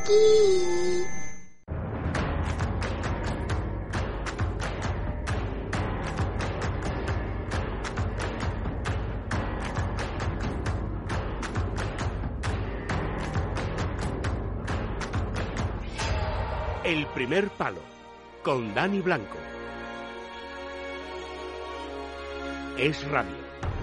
aquí. El primer palo, con Dani Blanco. Es Radio.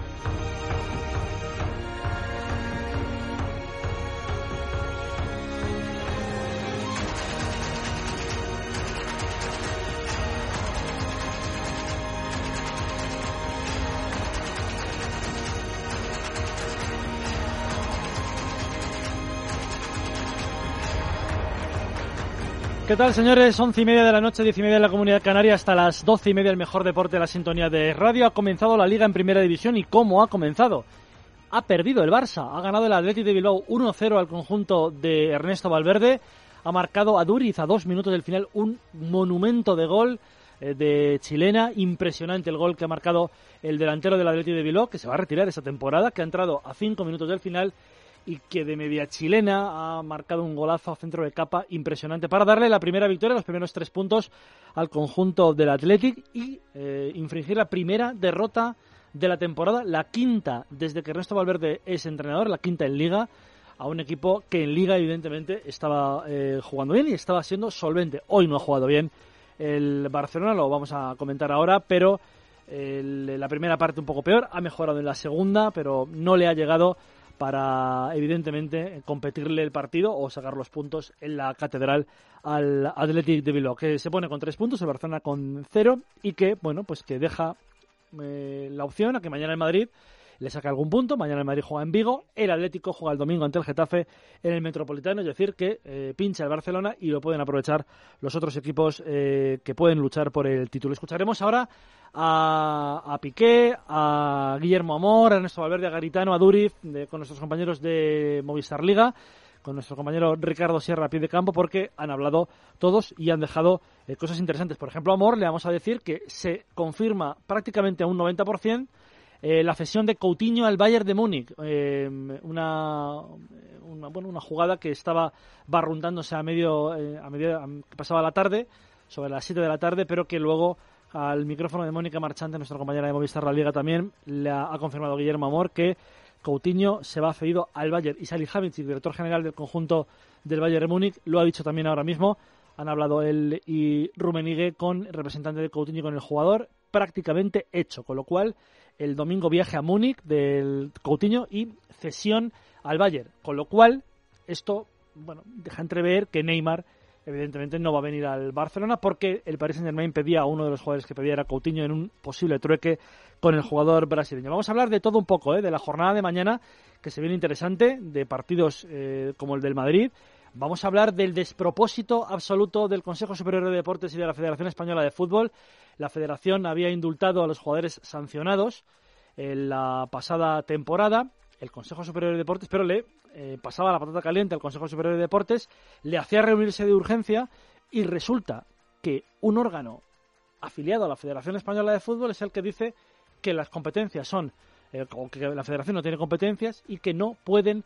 ¿Qué tal, señores? 11:30 de la noche, 10:30 en la Comunidad Canaria, hasta las 12:30 el mejor deporte de la sintonía de radio. Ha comenzado la Liga en Primera División. ¿Y cómo ha comenzado? Ha perdido el Barça, ha ganado el Athletic de Bilbao 1-0 al conjunto de Ernesto Valverde. Ha marcado a Duriz a 2 minutos del final un monumento de gol de chilena. Impresionante el gol que ha marcado el delantero del Athletic de Bilbao, que se va a retirar esa temporada, que ha entrado a 5 minutos del final y que de media chilena ha marcado un golazo a centro de capa impresionante para darle la primera victoria, los primeros 3 puntos al conjunto del Athletic y infringir la primera derrota de la temporada, la quinta desde que Ernesto Valverde es entrenador, la quinta en Liga, a un equipo que en Liga evidentemente estaba jugando bien y estaba siendo solvente. Hoy no ha jugado bien el Barcelona, lo vamos a comentar ahora, pero la primera parte un poco peor, ha mejorado en la segunda, pero no le ha llegado para, evidentemente, competirle el partido o sacar los puntos en la catedral al Athletic de Bilbao, que se pone con 3 puntos, el Barcelona con 0, y que, bueno, pues que deja la opción a que mañana el Madrid le saque algún punto. Mañana el Madrid juega en Vigo, el Atlético juega el domingo ante el Getafe en el Metropolitano, es decir, que pincha el Barcelona y lo pueden aprovechar los otros equipos que pueden luchar por el título. Escucharemos ahora a Piqué, a Guillermo Amor, a Ernesto Valverde, a Garitano, a Duriz, con nuestros compañeros de Movistar Liga, con nuestro compañero Ricardo Sierra a pie de campo, porque han hablado todos y han dejado cosas interesantes. Por ejemplo, a Amor le vamos a decir que se confirma prácticamente a un 90% la cesión de Coutinho al Bayern de Múnich, una jugada que estaba barruntándose a medida que pasaba la tarde, sobre las 7 de la tarde, pero que luego al micrófono de Mónica Marchante, nuestra compañera de Movistar La Liga, también le ha confirmado Guillermo Amor que Coutinho se va cedido al Bayern. Y Salihamidzic, director general del conjunto del Bayern de Múnich, lo ha dicho también ahora mismo. Han hablado él y Rummenigge con el representante de Coutinho y con el jugador, prácticamente hecho, con lo cual el domingo viaje a Múnich del Coutinho y cesión al Bayern, con lo cual esto, bueno, deja entrever que Neymar evidentemente no va a venir al Barcelona, porque el Paris Saint-Germain pedía a uno de los jugadores que pedía era Coutinho en un posible trueque con el jugador brasileño. Vamos a hablar de todo un poco, de la jornada de mañana, que se viene interesante, de partidos como el del Madrid. Vamos a hablar del despropósito absoluto del Consejo Superior de Deportes y de la Federación Española de Fútbol. La Federación había indultado a los jugadores sancionados en la pasada temporada. El Consejo Superior de Deportes, pero le pasaba la patata caliente al Consejo Superior de Deportes, le hacía reunirse de urgencia y resulta que un órgano afiliado a la Federación Española de Fútbol es el que dice que las competencias son, o que la Federación no tiene competencias y que no pueden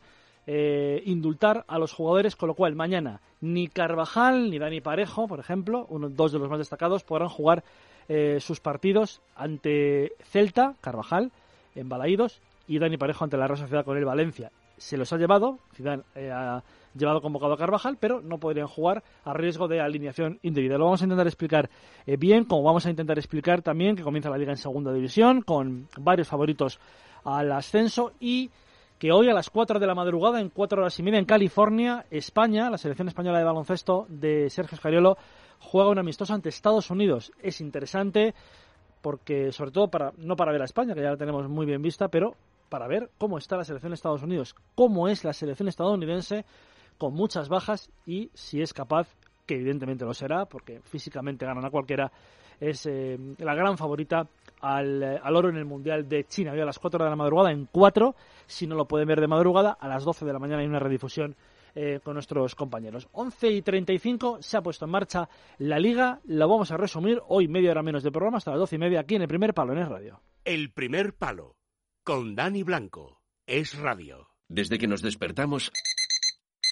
indultar a los jugadores, con lo cual mañana ni Carvajal ni Dani Parejo, por ejemplo, dos de los más destacados, podrán jugar sus partidos ante Celta, Carvajal, en Balaídos, y Dani Parejo ante la Real Sociedad con el Valencia. Se los ha llevado, Zidane ha llevado convocado a Carvajal, pero no podrían jugar a riesgo de alineación indebida. Lo vamos a intentar explicar bien, como vamos a intentar explicar también que comienza la Liga en Segunda División, con varios favoritos al ascenso, y que hoy a las 4 de la madrugada, en 4 horas y media, en California, España, la selección española de baloncesto de Sergio Scariolo, juega un amistoso ante Estados Unidos. Es interesante porque, sobre todo, no para ver a España, que ya la tenemos muy bien vista, pero para ver cómo está la selección de Estados Unidos, cómo es la selección estadounidense, con muchas bajas, y si es capaz, que evidentemente lo será, porque físicamente ganan a cualquiera, es la gran favorita al oro en el Mundial de China. Hoy a las 4 de la madrugada, en 4, si no lo pueden ver de madrugada, a las 12 de la mañana hay una redifusión con nuestros compañeros. 11:35 se ha puesto en marcha la Liga, la vamos a resumir hoy, media hora menos de programa, hasta las 12:30, aquí en El Primer Palo, en Es Radio. El Primer Palo, con Dani Blanco, Es Radio. Desde que nos despertamos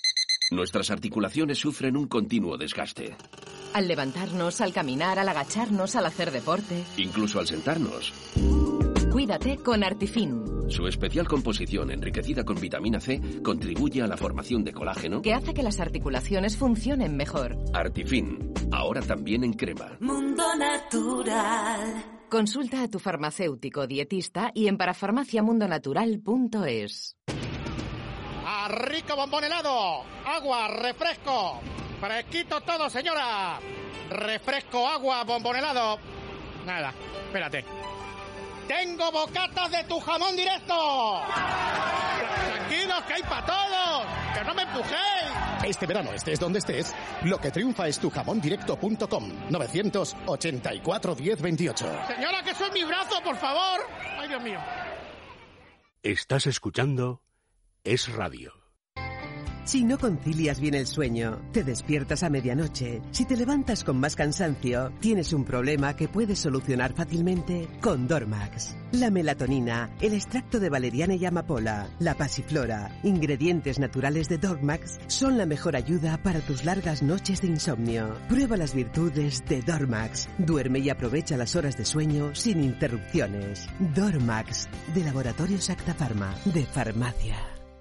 Nuestras articulaciones sufren un continuo desgaste. Al levantarnos, al caminar, al agacharnos, al hacer deporte. Incluso al sentarnos. Cuídate con Artifin. Su especial composición, enriquecida con vitamina C, contribuye a la formación de colágeno que hace que las articulaciones funcionen mejor. Artifin, ahora también en crema. Mundo Natural. Consulta a tu farmacéutico dietista y en parafarmaciamundonatural.es. ¡Rico bombón helado! ¡Agua, refresco! ¡Fresquito todo, señora! ¡Refresco, agua, bombón helado! Nada, espérate. ¡Tengo bocatas de tu jamón directo! ¡Tranquilos, que hay para todos! ¡Que no me empujéis! Este verano, estés donde estés, lo que triunfa es tujamondirecto.com. 984 10 28. Señora, que soy mi brazo, por favor. ¡Ay, Dios mío! Estás escuchando Es Radio. Si no concilias bien el sueño, te despiertas a medianoche, si te levantas con más cansancio, tienes un problema que puedes solucionar fácilmente con Dormax. La melatonina, el extracto de valeriana y amapola, la pasiflora, ingredientes naturales de Dormax son la mejor ayuda para tus largas noches de insomnio. Prueba las virtudes de Dormax. Duerme y aprovecha las horas de sueño sin interrupciones. Dormax, de Laboratorios Acta Pharma, de Farmacia.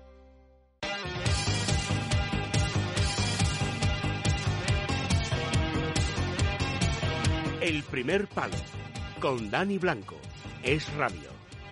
El primer palo, con Dani Blanco. Es Radio.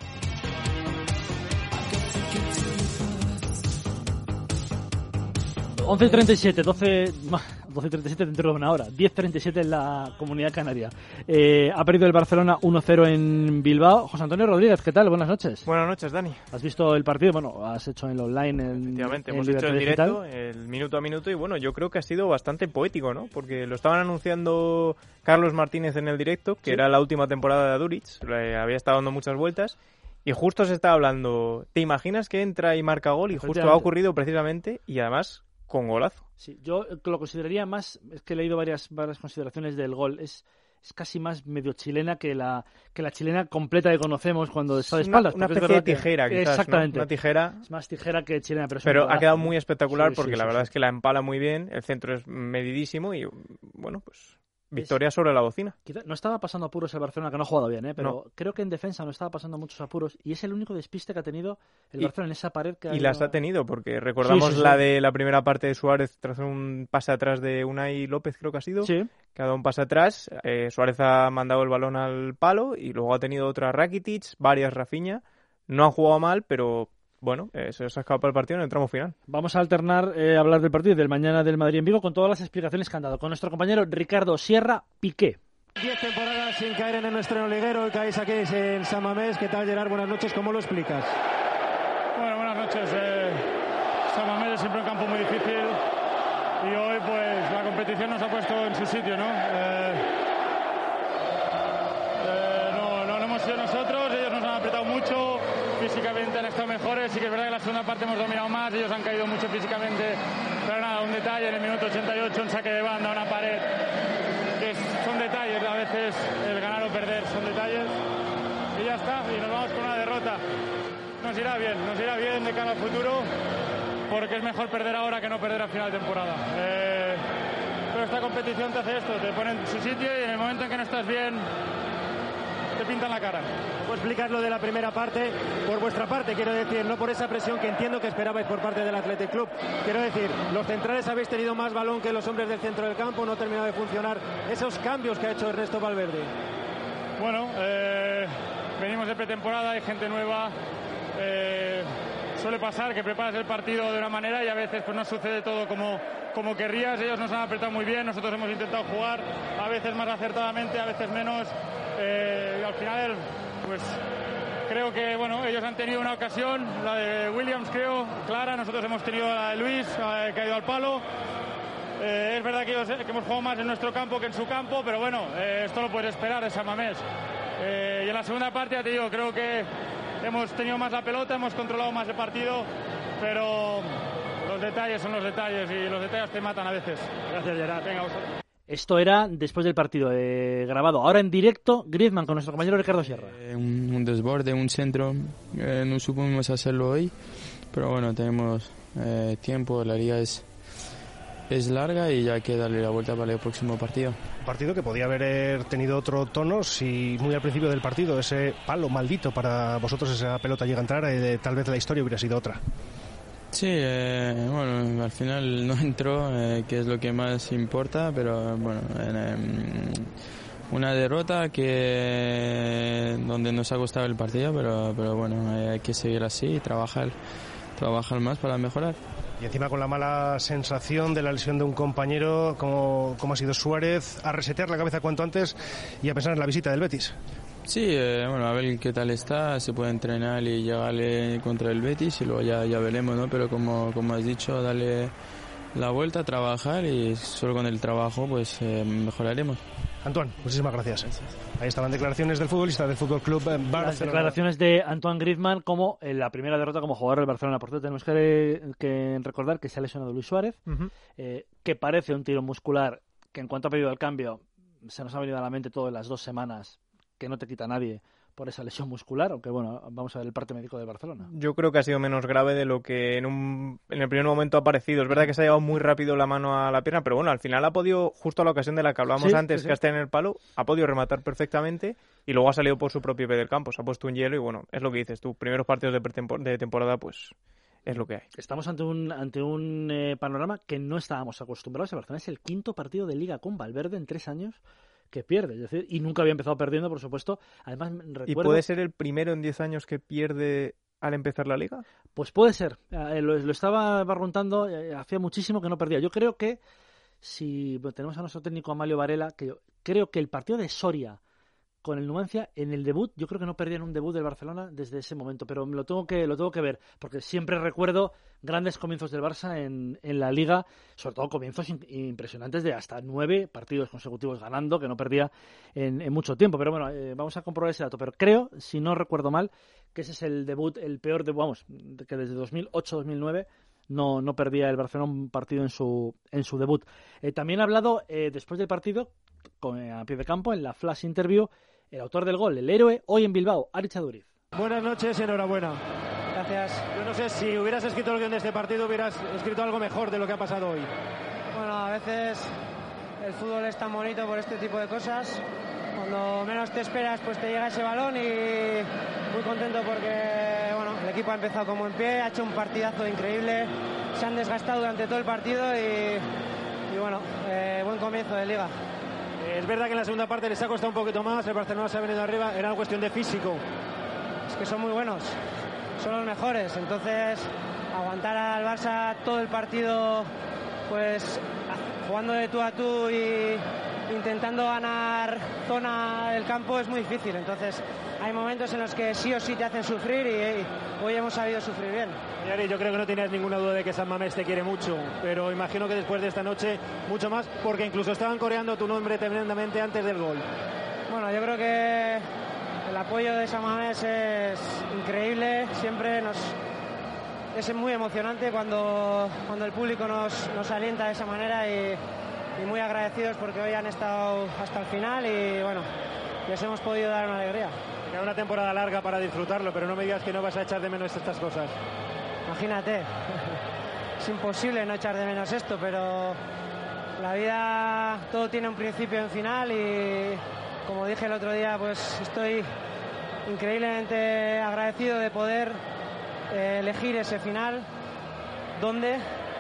Once y 37, 12:37 dentro de una hora, 10:37 en la Comunidad Canaria. Ha perdido el Barcelona 1-0 en Bilbao. José Antonio Rodríguez, ¿qué tal? Buenas noches. Buenas noches, Dani. ¿Has visto el partido? Bueno, has hecho el online. Efectivamente, hemos hecho el directo, el minuto a minuto, y bueno, yo creo que ha sido bastante poético, ¿no? Porque lo estaban anunciando Carlos Martínez en el directo, que era la última temporada de Aduriz, había estado dando muchas vueltas, y justo se estaba hablando, ¿te imaginas que entra y marca gol? Y justo ha ocurrido precisamente, y además con golazo. Sí, yo lo consideraría más, es que he leído varias consideraciones del gol, es casi más medio chilena que la chilena completa que conocemos cuando está de espaldas. Una especie de tijera, quizás, exactamente. ¿no? Una tijera. Es más tijera que chilena. Pero ha quedado muy espectacular porque la verdad es que la empala muy bien, el centro es medidísimo y, bueno, pues victoria sobre la bocina. No estaba pasando apuros el Barcelona, que no ha jugado bien, pero no. Creo que en defensa no estaba pasando muchos apuros y es el único despiste que ha tenido el Barcelona en esa pared. Y las ha tenido, porque recordamos la de la primera parte de Suárez tras un pase atrás de Unai López, creo que ha sido, que ha dado un pase atrás, Suárez ha mandado el balón al palo y luego ha tenido otra Rakitic, varias Rafinha, no han jugado mal, pero... Bueno, se ha escapado el partido en el tramo final. Vamos a alternar hablar del partido del mañana del Madrid en Vigo con todas las explicaciones que han dado. Con nuestro compañero Ricardo Sierra Piqué. 10 temporadas sin caer en el estreno liguero y caéis aquí en San Mamés. ¿Qué tal, Gerard? Buenas noches, ¿cómo lo explicas? Bueno, buenas noches. San Mamés es siempre un campo muy difícil y hoy pues la competición nos ha puesto en su sitio, ¿no? No hemos sido nosotros, ellos nos han apretado mucho. Físicamente han estado mejores, sí que es verdad que en la segunda parte hemos dominado más, ellos han caído mucho físicamente, pero nada, un detalle en el minuto 88, un saque de banda, una pared, que son detalles, a veces el ganar o perder son detalles, y ya está, y nos vamos con una derrota. Nos irá bien de cara al futuro, porque es mejor perder ahora que no perder a final de temporada. Pero esta competición te hace esto, te pone en su sitio y en el momento en que no estás bien, te pintan la cara. ¿Puedo explicar lo de la primera parte? Por vuestra parte, quiero decir, no por esa presión que entiendo que esperabais por parte del Athletic Club. Quiero decir, los centrales habéis tenido más balón que los hombres del centro del campo, no ha terminado de funcionar esos cambios que ha hecho Ernesto Valverde. Bueno, venimos de pretemporada, hay gente nueva. Suele pasar que preparas el partido de una manera y a veces pues no sucede todo como querrías. Ellos nos han apretado muy bien, nosotros hemos intentado jugar, a veces más acertadamente, a veces menos. Y al final, pues creo que bueno, ellos han tenido una ocasión, la de Williams creo, clara, nosotros hemos tenido la de Luis, que ha ido al palo. Es verdad que hemos jugado más en nuestro campo que en su campo, pero bueno, esto lo puedes esperar de San Mamés. Y en la segunda parte, ya te digo, creo que hemos tenido más la pelota, hemos controlado más el partido, pero los detalles son los detalles y los detalles te matan a veces. Gracias, Gerard. Venga, vosotros. Esto era después del partido grabado. Ahora en directo, Griezmann con nuestro compañero Ricardo Sierra. Un desborde, un centro. No supimos hacerlo hoy, pero bueno, tenemos tiempo. La liga es es larga y ya hay que darle la vuelta para el próximo partido. Un partido que podía haber tenido otro tono si muy al principio del partido ese palo maldito para vosotros, esa pelota llega a entrar, tal vez la historia hubiera sido otra. Sí, bueno, al final no entró, que es lo que más importa, pero bueno, una derrota donde nos ha costado el partido, pero bueno, hay que seguir así y trabajar más para mejorar. Y encima con la mala sensación de la lesión de un compañero, como ha sido Suárez, a resetear la cabeza cuanto antes y a pensar en la visita del Betis. Sí, bueno, a ver qué tal está, se puede entrenar y llegarle contra el Betis y luego ya veremos, ¿no? Pero como has dicho, darle la vuelta a trabajar y solo con el trabajo pues mejoraremos. Antoine, muchísimas gracias. Ahí estaban declaraciones del futbolista del Fútbol Club Barcelona. Las declaraciones de Antoine Griezmann como en la primera derrota como jugador del Barcelona. Por cierto, tenemos que recordar que se ha lesionado Luis Suárez, que parece un tiro muscular que en cuanto ha pedido el cambio se nos ha venido a la mente todas las 2 semanas, que no te quita nadie por esa lesión muscular, aunque bueno, vamos a ver el parte médico de Barcelona. Yo creo que ha sido menos grave de lo que en el primer momento ha parecido. Es verdad que se ha llevado muy rápido la mano a la pierna, pero bueno, al final ha podido, justo a la ocasión de la que hablábamos antes, que está en el palo, ha podido rematar perfectamente y luego ha salido por su propio pie del campo, se ha puesto un hielo y bueno, es lo que dices tú, primeros partidos de temporada, pues es lo que hay. Estamos ante un panorama que no estábamos acostumbrados. El Barcelona es el 5º partido de Liga con Valverde en 3 años que pierde, es decir, y nunca había empezado perdiendo, por supuesto. Además, recuerdo... ¿Y puede ser el primero en 10 años que pierde al empezar la Liga? Pues puede ser. Lo estaba barruntando, hacía muchísimo que no perdía. Yo creo que si tenemos a nuestro técnico Amalio Varela, que yo creo que el partido de Soria con el Numancia en el debut, yo creo que no perdían un debut del Barcelona desde ese momento, pero lo tengo que ver, porque siempre recuerdo grandes comienzos del Barça en la Liga, sobre todo comienzos impresionantes de hasta 9 partidos consecutivos ganando, que no perdía en mucho tiempo, pero bueno, vamos a comprobar ese dato, pero creo, si no recuerdo mal, que ese es el debut, el peor debut, que desde 2008-2009 no perdía el Barcelona un partido en su debut. También ha hablado después del partido, a pie de campo, en la flash interview, el autor del gol, el héroe, hoy en Bilbao, Aritz Aduriz. Buenas noches, enhorabuena. Gracias. Yo no sé si hubieras escrito el guión de este partido, hubieras escrito algo mejor de lo que ha pasado hoy. Bueno, a veces el fútbol es tan bonito por este tipo de cosas. Cuando menos te esperas, pues te llega ese balón y muy contento porque bueno, el equipo ha empezado como en pie, ha hecho un partidazo increíble, se han desgastado durante todo el partido y bueno, buen comienzo de Liga. Es verdad que en la segunda parte les ha costado un poquito más, el Barcelona se ha venido arriba, era una cuestión de físico. Es que son muy buenos, son los mejores, entonces aguantar al Barça todo el partido pues jugando de tú a tú y intentando ganar zona del campo es muy difícil, entonces hay momentos en los que sí o sí te hacen sufrir y hoy hemos sabido sufrir bien. Yari, yo creo que no tienes ninguna duda de que San Mamés te quiere mucho, pero imagino que después de esta noche mucho más, porque incluso estaban coreando tu nombre tremendamente antes del gol. Bueno, yo creo que el apoyo de San Mamés es increíble, siempre es muy emocionante cuando el público nos alienta de esa manera y muy agradecidos porque hoy han estado hasta el final y bueno, les hemos podido dar una alegría. Queda una temporada larga para disfrutarlo, pero no me digas que no vas a echar de menos estas cosas. Imagínate, es imposible no echar de menos esto, pero la vida todo tiene un principio y un final y como dije el otro día, pues estoy increíblemente agradecido de poder elegir ese final donde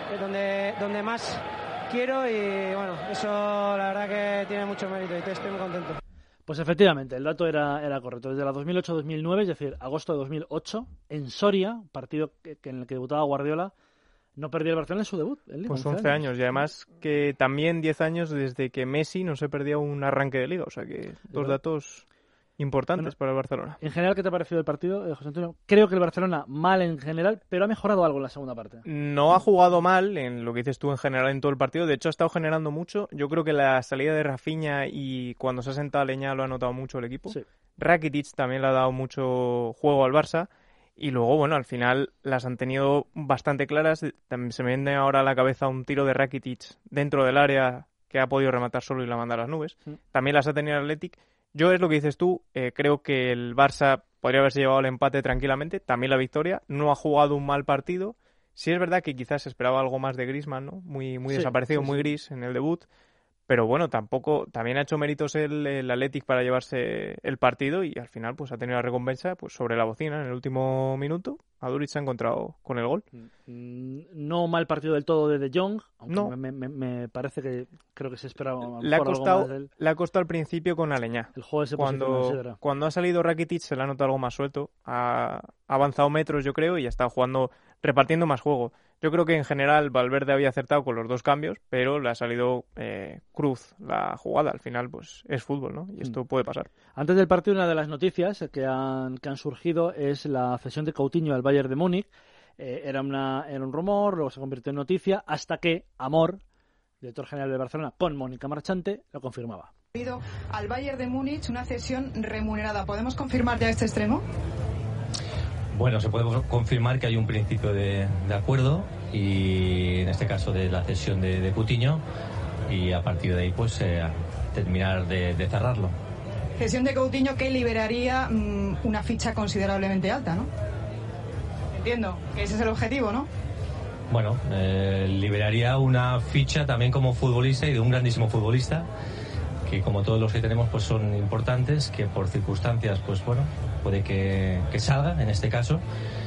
más quiero y bueno, eso la verdad que tiene mucho mérito y estoy muy contento. Pues efectivamente, el dato era correcto. Desde la 2008-2009, es decir, agosto de 2008, en Soria, partido en el que debutaba Guardiola, no perdió el Barcelona en su debut. Pues 11 años, y además que también 10 años desde que Messi no se perdía un arranque de Liga, o sea que dos datos importantes para el Barcelona. En general, ¿qué te ha parecido el partido, José Antonio? Creo que el Barcelona mal en general, pero ha mejorado algo en la segunda parte. No ha jugado mal en lo que dices tú en general en todo el partido, de hecho ha estado generando mucho. Yo creo que la salida de Rafinha y cuando se ha sentado a Leña lo ha notado mucho el equipo. Sí. Rakitic también le ha dado mucho juego al Barça y luego, bueno, al final las han tenido bastante claras. También se me viene ahora a la cabeza un tiro de Rakitic dentro del área que ha podido rematar solo y la manda a las nubes. También las ha tenido el Athletic. Yo es lo que dices tú, creo que el Barça podría haberse llevado el empate tranquilamente, también la victoria, no ha jugado un mal partido, Sí es verdad que quizás se esperaba algo más de Griezmann, ¿no? Muy desaparecido, muy gris en el debut. Pero bueno, también ha hecho méritos el Athletic para llevarse el partido y al final pues ha tenido la recompensa pues sobre la bocina en el último minuto. Aduriz se ha encontrado con el gol. No mal partido del todo de Jong, aunque no. me parece que creo que se esperaba le ha costado al principio con Aleñá. El juego ese cuando ha salido Rakitic se le ha notado algo más suelto, ha avanzado metros yo creo y ha estado jugando, repartiendo más juego. Yo creo que en general Valverde había acertado con los dos cambios, pero le ha salido cruz la jugada. Al final pues es fútbol, ¿no? Y esto puede pasar. Antes del partido, una de las noticias que han surgido es la cesión de Coutinho al Bayern de Múnich. Era un rumor, luego se convirtió en noticia, hasta que Amor, director general de Barcelona, con Mónica Marchante, lo confirmaba. Al Bayern de Múnich una cesión remunerada. ¿Podemos confirmar ya este extremo? Bueno, se puede confirmar que hay un principio de acuerdo y en este caso de la cesión de Coutinho y a partir de ahí pues terminar de cerrarlo. Cesión de Coutinho que liberaría una ficha considerablemente alta, ¿no? Entiendo que ese es el objetivo, ¿no? Bueno, liberaría una ficha también como futbolista y de un grandísimo futbolista que como todos los que tenemos pues son importantes, que por circunstancias pues bueno, puede que salga en este caso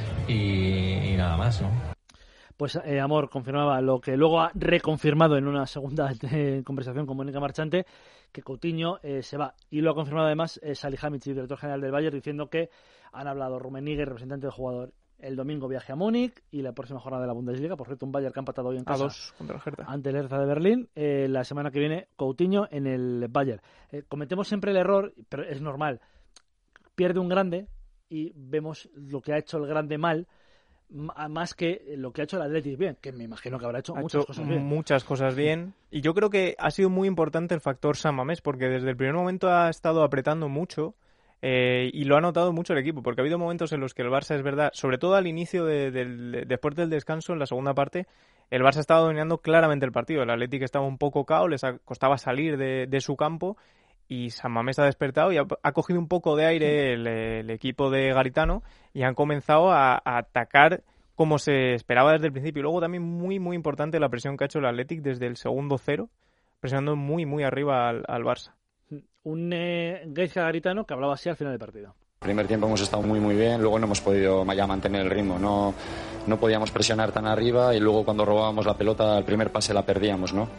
y nada más, ¿no? Pues Amor confirmaba lo que luego ha reconfirmado en una segunda conversación con Mónica Marchante, que Coutinho se va. Y lo ha confirmado además Salihamidzic, director general del Bayern, diciendo que han hablado Rummenigge, representante del jugador, el domingo viaje a Múnich y la próxima jornada de la Bundesliga. Por cierto, un Bayern que ha empatado hoy en casa 2 contra el Hertha ante el Hertha de Berlín. La semana que viene Coutinho en el Bayern. Cometemos siempre el error, pero es normal. Pierde un grande y vemos lo que ha hecho el grande mal, más que lo que ha hecho el Athletic bien, que me imagino que habrá hecho muchas cosas bien. Y yo creo que ha sido muy importante el factor San Mamés, porque desde el primer momento ha estado apretando mucho. Y lo ha notado mucho el equipo, porque ha habido momentos en los que el Barça, es verdad, sobre todo al inicio después del descanso, en la segunda parte, el Barça estaba dominando claramente el partido. El Athletic estaba un poco cao, les costaba salir de su campo y San Mamés ha despertado y ha cogido un poco de aire el equipo de Garitano y han comenzado a atacar como se esperaba desde el principio. Y luego también muy muy importante la presión que ha hecho el Athletic desde el segundo 0, presionando muy muy arriba al Barça. Un Gaizka Garitano que hablaba así al final del partido. Primer tiempo hemos estado muy bien, luego no hemos podido ya mantener el ritmo, no podíamos presionar tan arriba y luego cuando robábamos la pelota el primer pase la perdíamos, ¿no?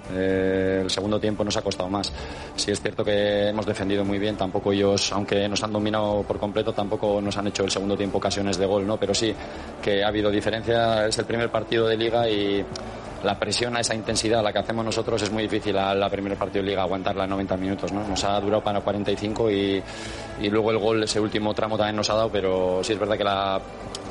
El segundo tiempo nos ha costado más. Sí es cierto que hemos defendido muy bien, tampoco ellos, aunque nos han dominado por completo, tampoco nos han hecho el segundo tiempo ocasiones de gol, ¿no? Pero sí que ha habido diferencia, es el primer partido de Liga y la presión a esa intensidad, la que hacemos nosotros, es muy difícil a la primer partido de Liga aguantarla 90 minutos, ¿no? Nos ha durado para 45 y luego el gol, ese último tramo también nos ha dado, pero sí es verdad que la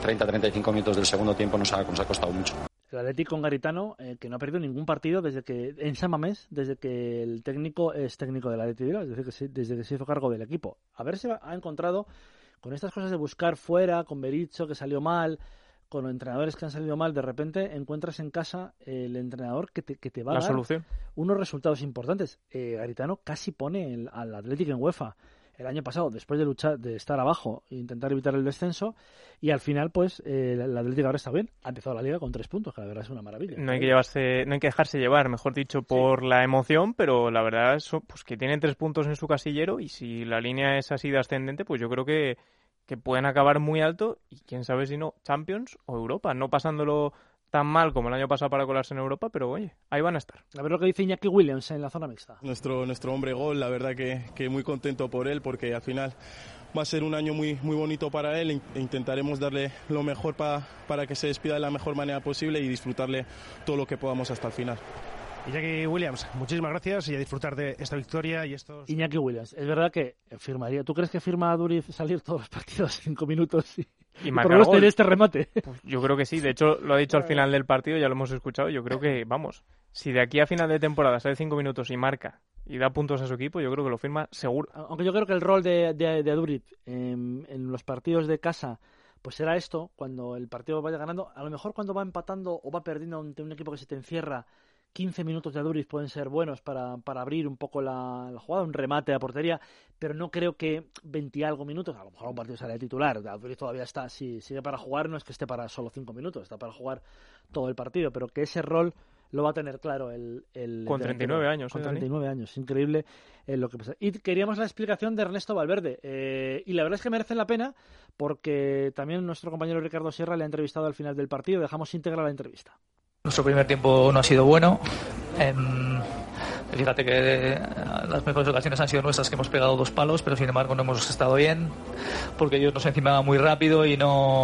30-35 minutos del segundo tiempo nos ha costado mucho. El Athletic con Garitano, que no ha perdido ningún partido en San Mamés, desde que el técnico es técnico del Athletic, es decir, desde que se hizo cargo del equipo. A ver si ha encontrado con estas cosas de buscar fuera, con Berizzo que salió mal, con los entrenadores que han salido mal, de repente encuentras en casa el entrenador que te va a dar solución. Unos resultados importantes. Garitano casi pone al Athletic en UEFA el año pasado, después de luchar, de estar abajo e intentar evitar el descenso, y al final pues el Athletic ahora está bien, ha empezado la Liga con 3 puntos, que la verdad es una maravilla. No hay que dejarse llevar, mejor dicho, por la emoción, pero la verdad es pues que tienen 3 puntos en su casillero y si la línea es así de ascendente, pues yo creo que pueden acabar muy alto y quién sabe si no Champions o Europa, no pasándolo tan mal como el año pasado para colarse en Europa, pero oye, ahí van a estar. A ver lo que dice Iñaki Williams en la zona mixta. Nuestro hombre gol, la verdad que muy contento por él, porque al final va a ser un año muy, muy bonito para él e intentaremos darle lo mejor para que se despida de la mejor manera posible y disfrutarle todo lo que podamos hasta el final. Iñaki Williams, muchísimas gracias y a disfrutar de esta victoria y estos... Iñaki Williams, es verdad que firmaría. ¿Tú crees que firma a Aduriz salir todos los partidos 5 minutos y marcar gol? Este remate. Pues yo creo que sí, de hecho lo ha dicho al final del partido, ya lo hemos escuchado, yo creo que, vamos, si de aquí a final de temporada sale 5 minutos y marca y da puntos a su equipo, yo creo que lo firma seguro. Aunque yo creo que el rol de Aduriz en los partidos de casa pues será esto, cuando el partido vaya ganando, a lo mejor cuando va empatando o va perdiendo ante un equipo que se te encierra, 15 minutos de Aduriz pueden ser buenos para abrir un poco la jugada, un remate a portería, pero no creo que 20 y algo minutos, a lo mejor un partido sale de titular, Aduriz todavía está, si sigue para jugar, no es que esté para solo 5 minutos, está para jugar todo el partido, pero que ese rol lo va a tener claro el con 39 años. Con 39 años, increíble lo que pasa. Y queríamos la explicación de Ernesto Valverde, y la verdad es que merecen la pena, porque también nuestro compañero Ricardo Sierra le ha entrevistado al final del partido, dejamos íntegra la entrevista. Nuestro primer tiempo no ha sido bueno. Fíjate que las mejores ocasiones han sido nuestras, que hemos pegado 2 palos, pero sin embargo no hemos estado bien, porque ellos nos encimaban muy rápido y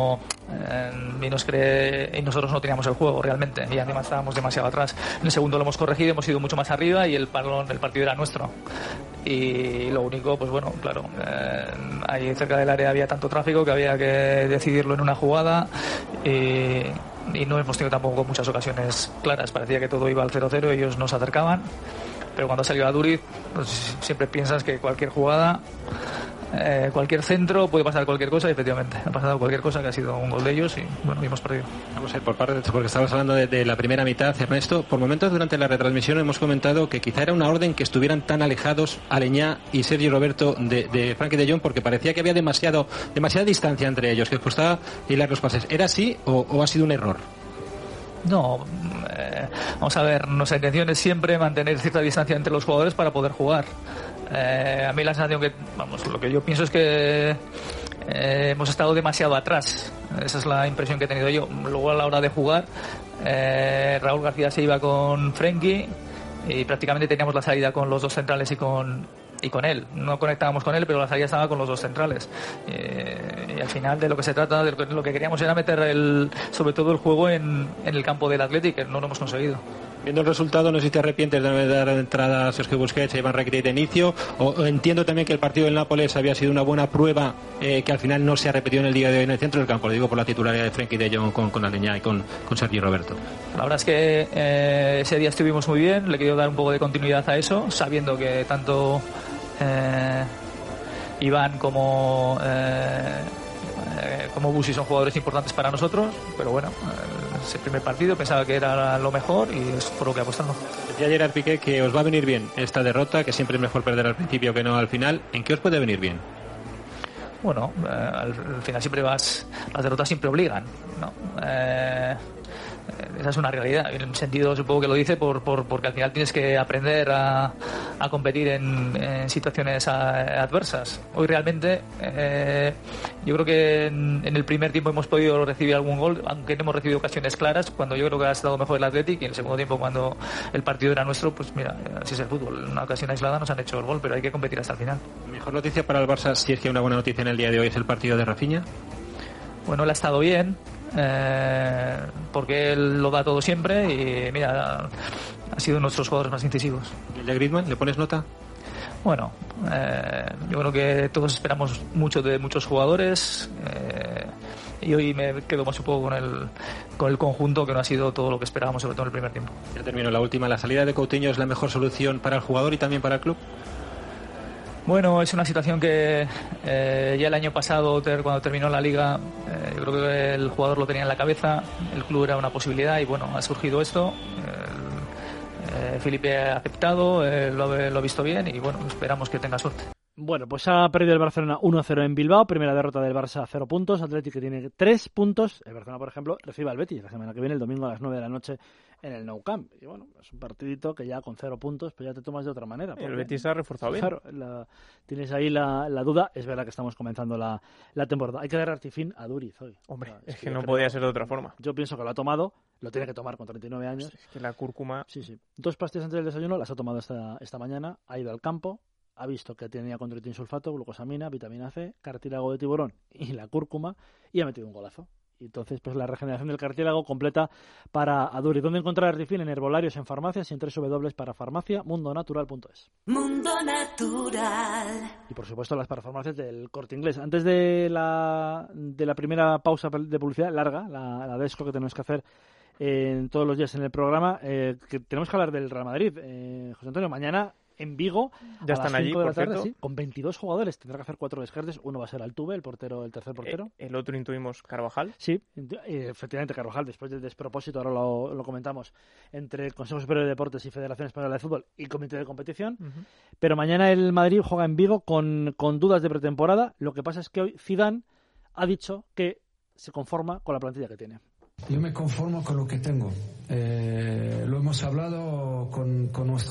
nosotros no teníamos el juego realmente, y encima estábamos demasiado atrás. En el segundo lo hemos corregido, hemos ido mucho más arriba y el partido era nuestro. Y lo único, pues bueno, claro, ahí cerca del área había tanto tráfico que había que decidirlo en una jugada, y no hemos tenido tampoco muchas ocasiones claras. Parecía que todo iba al 0-0, ellos nos acercaban, pero cuando ha salido Aduriz, pues siempre piensas que cualquier jugada, cualquier centro, puede pasar cualquier cosa, y efectivamente ha pasado cualquier cosa, que ha sido un gol de ellos, y bueno, y hemos perdido. Vamos a ir por partes, porque estabas hablando de la primera mitad, Ernesto. Por momentos durante la retransmisión hemos comentado que quizá era una orden que estuvieran tan alejados Aleñá y Sergi Roberto de Frenkie de Jong, porque parecía que había demasiada distancia entre ellos, que costaba hilar los pases. ¿Era así o ha sido un error? No, vamos a ver, nuestra intención es siempre mantener cierta distancia entre los jugadores para poder jugar. A mí la sensación lo que yo pienso es que hemos estado demasiado atrás. Esa es la impresión que he tenido yo. Luego, a la hora de jugar, Raúl García se iba con Frenkie y prácticamente teníamos la salida con los 2 centrales y con él. No conectábamos con él, pero la salida estaba con los 2 centrales. Y al final, de lo que se trata, de lo que queríamos era meter sobre todo el juego en el campo del Athletic, que no lo hemos conseguido. Viendo el resultado, no sé si te arrepientes de no haber dado entrada a Sergio Busquets y Iván Rakitic de inicio, o entiendo también que el partido del Nápoles había sido una buena prueba, que al final no se ha repetido en el día de hoy en el centro del campo. Lo digo por la titularidad de Frenkie de Jong con Aleñá y con Sergi Roberto. La verdad es que ese día estuvimos muy bien. Le quiero dar un poco de continuidad a eso, sabiendo que tanto Iván como Busi son jugadores importantes para nosotros, pero bueno, ese primer partido pensaba que era lo mejor y es por lo que apostamos. Decía Gerard Piqué que os va a venir bien esta derrota, que siempre es mejor perder al principio que no al final. ¿En qué os puede venir bien? Bueno, al final siempre las derrotas siempre obligan, ¿no? Esa es una realidad. En el sentido, supongo que lo dice porque al final tienes que aprender a competir en situaciones adversas. Hoy realmente yo creo que en el primer tiempo hemos podido recibir algún gol, aunque no hemos recibido ocasiones claras, cuando yo creo que ha estado mejor el Athletic, y en el segundo tiempo, cuando el partido era nuestro, pues mira, así es el fútbol. En una ocasión aislada nos han hecho el gol, pero hay que competir hasta el final. Mejor noticia para el Barça, si es que hay una buena noticia en el día de hoy, es el partido de Rafinha. Bueno, él ha estado bien, porque él lo da todo siempre, y mira, ha sido uno de nuestros jugadores más incisivos. ¿Y el de Griezmann? ¿Le pones nota? Bueno, yo creo que todos esperamos mucho de muchos jugadores, y hoy me quedo más un poco con el conjunto, que no ha sido todo lo que esperábamos, sobre todo en el primer tiempo. Ya termino la última. ¿La salida de Coutinho es la mejor solución para el jugador y también para el club? Bueno, es una situación que ya el año pasado, cuando terminó la Liga, yo creo que el jugador lo tenía en la cabeza, el club era una posibilidad, y bueno, ha surgido esto. Felipe ha aceptado, lo ha visto bien, y bueno, esperamos que tenga suerte. Bueno, pues ha perdido el Barcelona 1-0 en Bilbao, primera derrota del Barça, 0 puntos, Atlético, que tiene 3 puntos, el Barcelona, por ejemplo, recibe al Betis la semana que viene, el domingo a las 9 de la noche en el Nou Camp, y bueno, es un partidito que ya con 0 puntos, pues ya te tomas de otra manera. El Betis se ha reforzado bien. Claro, tienes ahí la duda, es verdad que estamos comenzando la temporada, hay que dar artifín a Duriz hoy. Hombre, es que no podía ser de otra forma. Yo pienso que lo ha tomado, lo tiene que tomar con 39 años. Es que la cúrcuma... Sí. 2 pastillas antes del desayuno las ha tomado esta mañana, ha ido al campo, ha visto que tenía condroitin sulfato, glucosamina, vitamina C, cartílago de tiburón y la cúrcuma, y ha metido un golazo. Y entonces, pues la regeneración del cartílago completa para Aduriz. ¿Dónde encontrar Artifin? En herbolarios, en farmacias y en www.parafarmaciamundonatural.es. Mundo Natural. Y por supuesto las parafarmacias del Corte Inglés. Antes de la primera pausa de publicidad larga, la desco que tenemos que hacer todos los días en el programa, que tenemos que hablar del Real Madrid. José Antonio, mañana en Vigo. Ya están allí, por tarde, cierto. sí, con 22 jugadores. Tendrá que hacer 4 descartes. Uno va a ser Altuve, el tercer portero. El otro intuimos Carvajal. Sí, efectivamente Carvajal, después del despropósito, ahora lo comentamos, entre el Consejo Superior de Deportes y Federación Española de Fútbol y Comité de Competición. Pero mañana el Madrid juega en Vigo con dudas de pretemporada. Lo que pasa es que hoy Zidane ha dicho que se conforma con la plantilla que tiene. Yo me conformo con lo que tengo. Lo hemos hablado con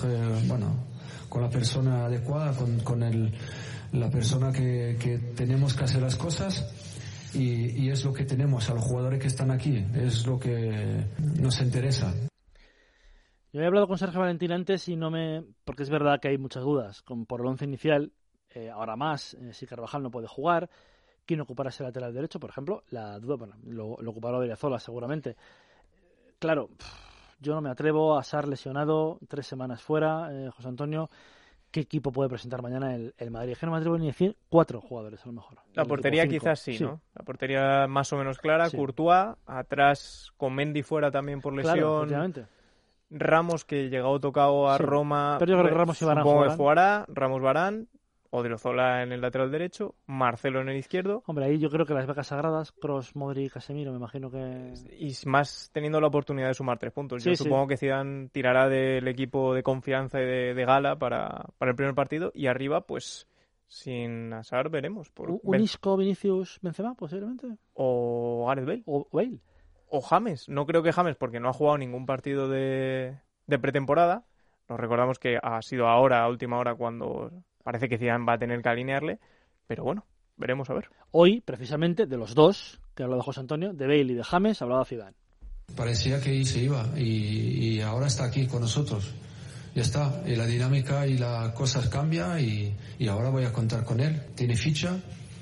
la persona adecuada, con la persona que tenemos que hacer las cosas, y es lo que tenemos. A los jugadores que están aquí es lo que nos interesa. Yo he hablado con Sergio Valentín antes porque es verdad que hay muchas dudas por el 11 inicial, ahora más, si Carvajal no puede jugar. ¿Quién ocupará ese lateral derecho, por ejemplo? La duda, lo ocupará Odriozola seguramente. Claro, yo no me atrevo a ser lesionado 3 semanas fuera, José Antonio. ¿Qué equipo puede presentar mañana el Madrid? Es que no me atrevo ni a decir 4 jugadores, a lo mejor. La portería quizás sí, ¿no? La portería más o menos clara, sí. Courtois, atrás con Mendy fuera también por lesión. Claro, Ramos, que llegado tocado a Roma, pero yo creo que Ramos y Varane jugará. Ramos, Varane, Odriozola en el lateral derecho, Marcelo en el izquierdo. Hombre, ahí yo creo que las becas sagradas, Kroos, Modric y Casemiro, me imagino que... Y más teniendo la oportunidad de sumar 3 puntos. Yo supongo que Zidane tirará del equipo de confianza y de gala para el primer partido, y arriba, pues, sin Hazard veremos. ¿Un Isco, Vinicius, Benzema, posiblemente? O Gareth Bale. O Bale. O James. No creo que James, porque no ha jugado ningún partido de pretemporada. Nos recordamos que ha sido ahora, a última hora, cuando... Parece que Zidane va a tener que alinearle, pero bueno, veremos a ver. Hoy, precisamente, de los dos que hablaba José Antonio, de Bale y de James, hablaba Zidane. Parecía que se iba y ahora está aquí con nosotros. Ya está, y la dinámica y las cosas cambian y ahora voy a contar con él. Tiene ficha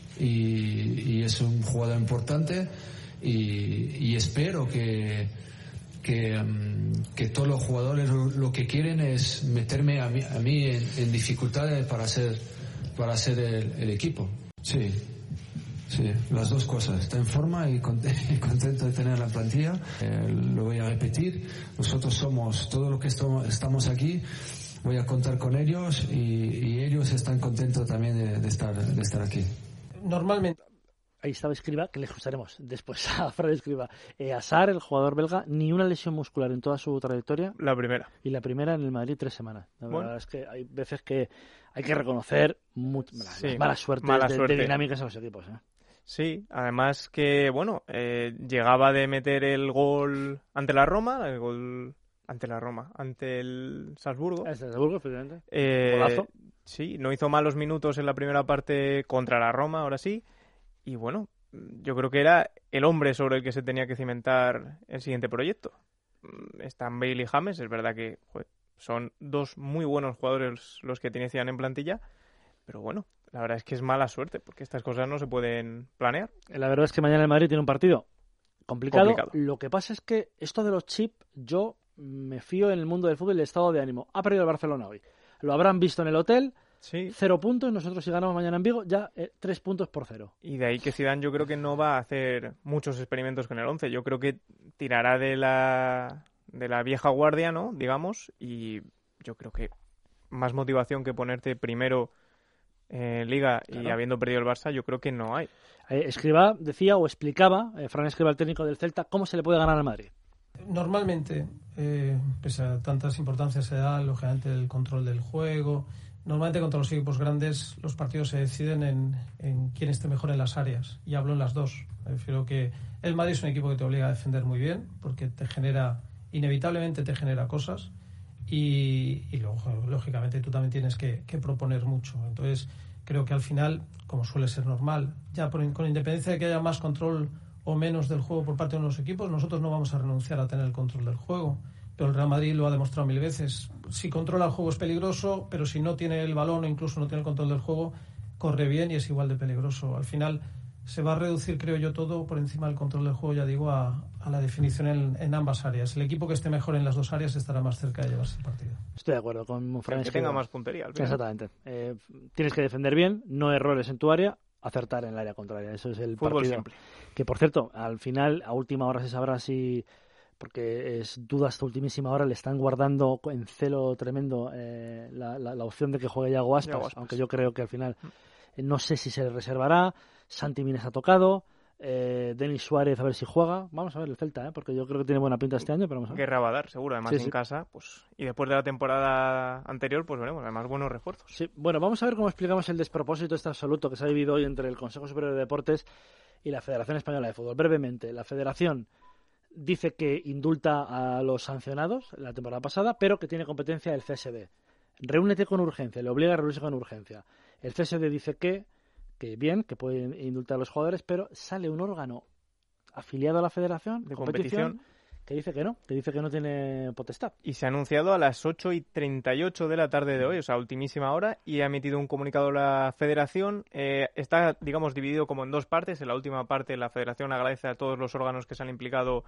y es un jugador importante y espero que todos los jugadores lo que quieren es meterme a mí en dificultades para hacer el equipo. Sí, las dos cosas. Está en forma y contento de tener la plantilla. Lo voy a repetir. Nosotros somos, todos los que estamos aquí, voy a contar con ellos y ellos están contentos también de estar aquí. Normalmente. Ahí estaba Escriba, que le escucharemos después a Fred Escriba. Hazard, el jugador belga, ni una lesión muscular en toda su trayectoria. La primera. Y la primera en el Madrid 3 semanas. La verdad es que hay veces que hay que reconocer mala suerte de dinámicas en los equipos. Sí, además que, llegaba de meter el gol ante la Roma, ante el Salzburgo. El Salzburgo, efectivamente. Golazo. Sí, no hizo malos minutos en la primera parte contra la Roma, ahora sí. Y bueno, yo creo que era el hombre sobre el que se tenía que cimentar el siguiente proyecto. Están Bale y James, es verdad que son 2 muy buenos jugadores los que tiene Zidane en plantilla, pero bueno, la verdad es que es mala suerte, porque estas cosas no se pueden planear. La verdad es que mañana el Madrid tiene un partido complicado. Lo que pasa es que esto de los chips, yo me fío en el mundo del fútbol y el estado de ánimo. Ha perdido el Barcelona hoy. Lo habrán visto en el hotel. Sí. 0 puntos, nosotros si ganamos mañana en Vigo, ya 3 puntos por 0. Y de ahí que Zidane yo creo que no va a hacer muchos experimentos con el 11. Yo creo que tirará de la vieja guardia, ¿no? Digamos, y yo creo que más motivación que ponerte primero en Liga y habiendo perdido el Barça, yo creo que no hay. Escriba decía o explicaba, Fran Escriba, el técnico del Celta, cómo se le puede ganar al Madrid. Normalmente, pese a tantas importancias se da, lógicamente, el control del juego. Normalmente contra los equipos grandes los partidos se deciden en quién esté mejor en las áreas, y hablo en las dos. Prefiero que el Madrid es un equipo que te obliga a defender muy bien, porque inevitablemente te genera cosas, y luego, lógicamente, tú también tienes que proponer mucho. Entonces, creo que al final, como suele ser normal, ya con independencia de que haya más control o menos del juego por parte de los equipos, nosotros no vamos a renunciar a tener el control del juego. Pero el Real Madrid lo ha demostrado 1000 veces. Si controla el juego es peligroso, pero si no tiene el balón o incluso no tiene el control del juego, corre bien y es igual de peligroso. Al final se va a reducir, creo yo, todo por encima del control del juego, ya digo, a la definición en ambas áreas. El equipo que esté mejor en las dos áreas estará más cerca de llevarse el partido. Estoy de acuerdo con Fran. Que tenga más puntería. Exactamente. Tienes que defender bien, no errores en tu área, acertar en el área contraria. Eso es el fútbol partido. Simple. Que, por cierto, al final, a última hora se sabrá si porque es duda hasta ultimísima hora, le están guardando en celo tremendo la opción de que juegue Iago Aspas, aunque yo creo que al final no sé si se le reservará. Santi Mina ha tocado, Denis Suárez a ver si juega. Vamos a ver el Celta, porque yo creo que tiene buena pinta este año, pero vamos a ver. Guerra va a dar, seguro, además en casa, pues, y después de la temporada anterior, pues veremos, además buenos refuerzos. Sí, bueno, vamos a ver cómo explicamos el despropósito este absoluto que se ha vivido hoy entre el Consejo Superior de Deportes y la Federación Española de Fútbol. Brevemente, la Federación dice que indulta a los sancionados la temporada pasada, pero que tiene competencia el CSD. Reúnete con urgencia, le obliga a reunirse con urgencia. El CSD dice que bien, que pueden indultar a los jugadores, pero sale un órgano afiliado a la Federación de competición que dice que no tiene potestad. Y se ha anunciado a las 8:38 de la tarde de hoy, o sea, ultimísima hora, y ha emitido un comunicado la Federación. Está, digamos, dividido como en dos partes. En la última parte, la Federación agradece a todos los órganos que se han implicado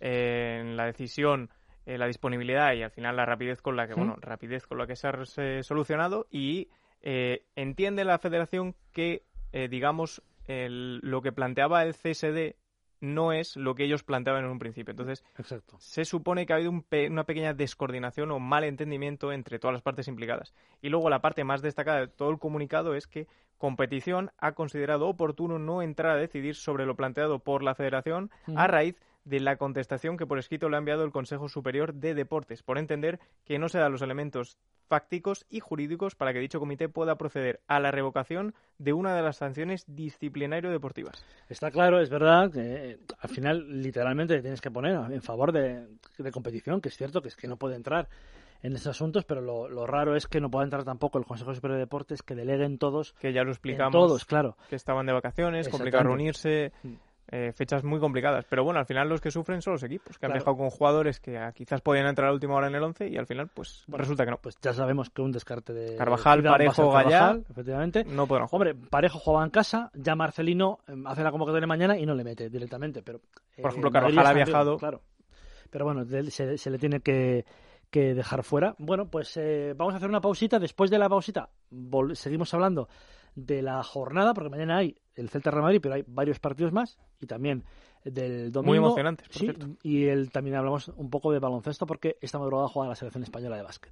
en la decisión, la disponibilidad y al final la rapidez con la que se ha solucionado, y entiende la Federación que digamos, lo que planteaba el CSD no es lo que ellos planteaban en un principio. Entonces, exacto, se supone que ha habido una pequeña descoordinación o malentendimiento entre todas las partes implicadas. Y luego la parte más destacada de todo el comunicado es que Competición ha considerado oportuno no entrar a decidir sobre lo planteado por la Federación a raíz de la contestación que por escrito le ha enviado el Consejo Superior de Deportes, por entender que no se dan los elementos fácticos y jurídicos para que dicho comité pueda proceder a la revocación de una de las sanciones disciplinario-deportivas. Está claro, es verdad que al final literalmente te tienes que poner en favor de Competición, que es cierto que es que no puede entrar en estos asuntos, pero lo raro es que no pueda entrar tampoco el Consejo Superior de Deportes, que deleguen todos. Que ya lo explicamos, todos, claro. Que estaban de vacaciones, complicado reunirse, fechas muy complicadas. Pero bueno, al final los que sufren son los equipos, que han dejado con jugadores que quizás podían entrar a la última hora en el 11 y al final pues resulta que no. Pues ya sabemos que un descarte de Carvajal, Parejo, Gallá, efectivamente. No podrán jugar. Hombre, Parejo jugaba en casa, ya Marcelino hace la convocatoria mañana y no le mete directamente. Pero por ejemplo, Carvajal ha viajado. Claro. Pero bueno, se le tiene que dejar fuera. Bueno, pues vamos a hacer una pausita. Después de la pausita seguimos hablando de la jornada, porque mañana hay el Celta Real Madrid, pero hay varios partidos más, y también del domingo. Muy emocionantes, por cierto. Y también hablamos un poco de baloncesto, porque esta madrugada juega la selección española de básquet.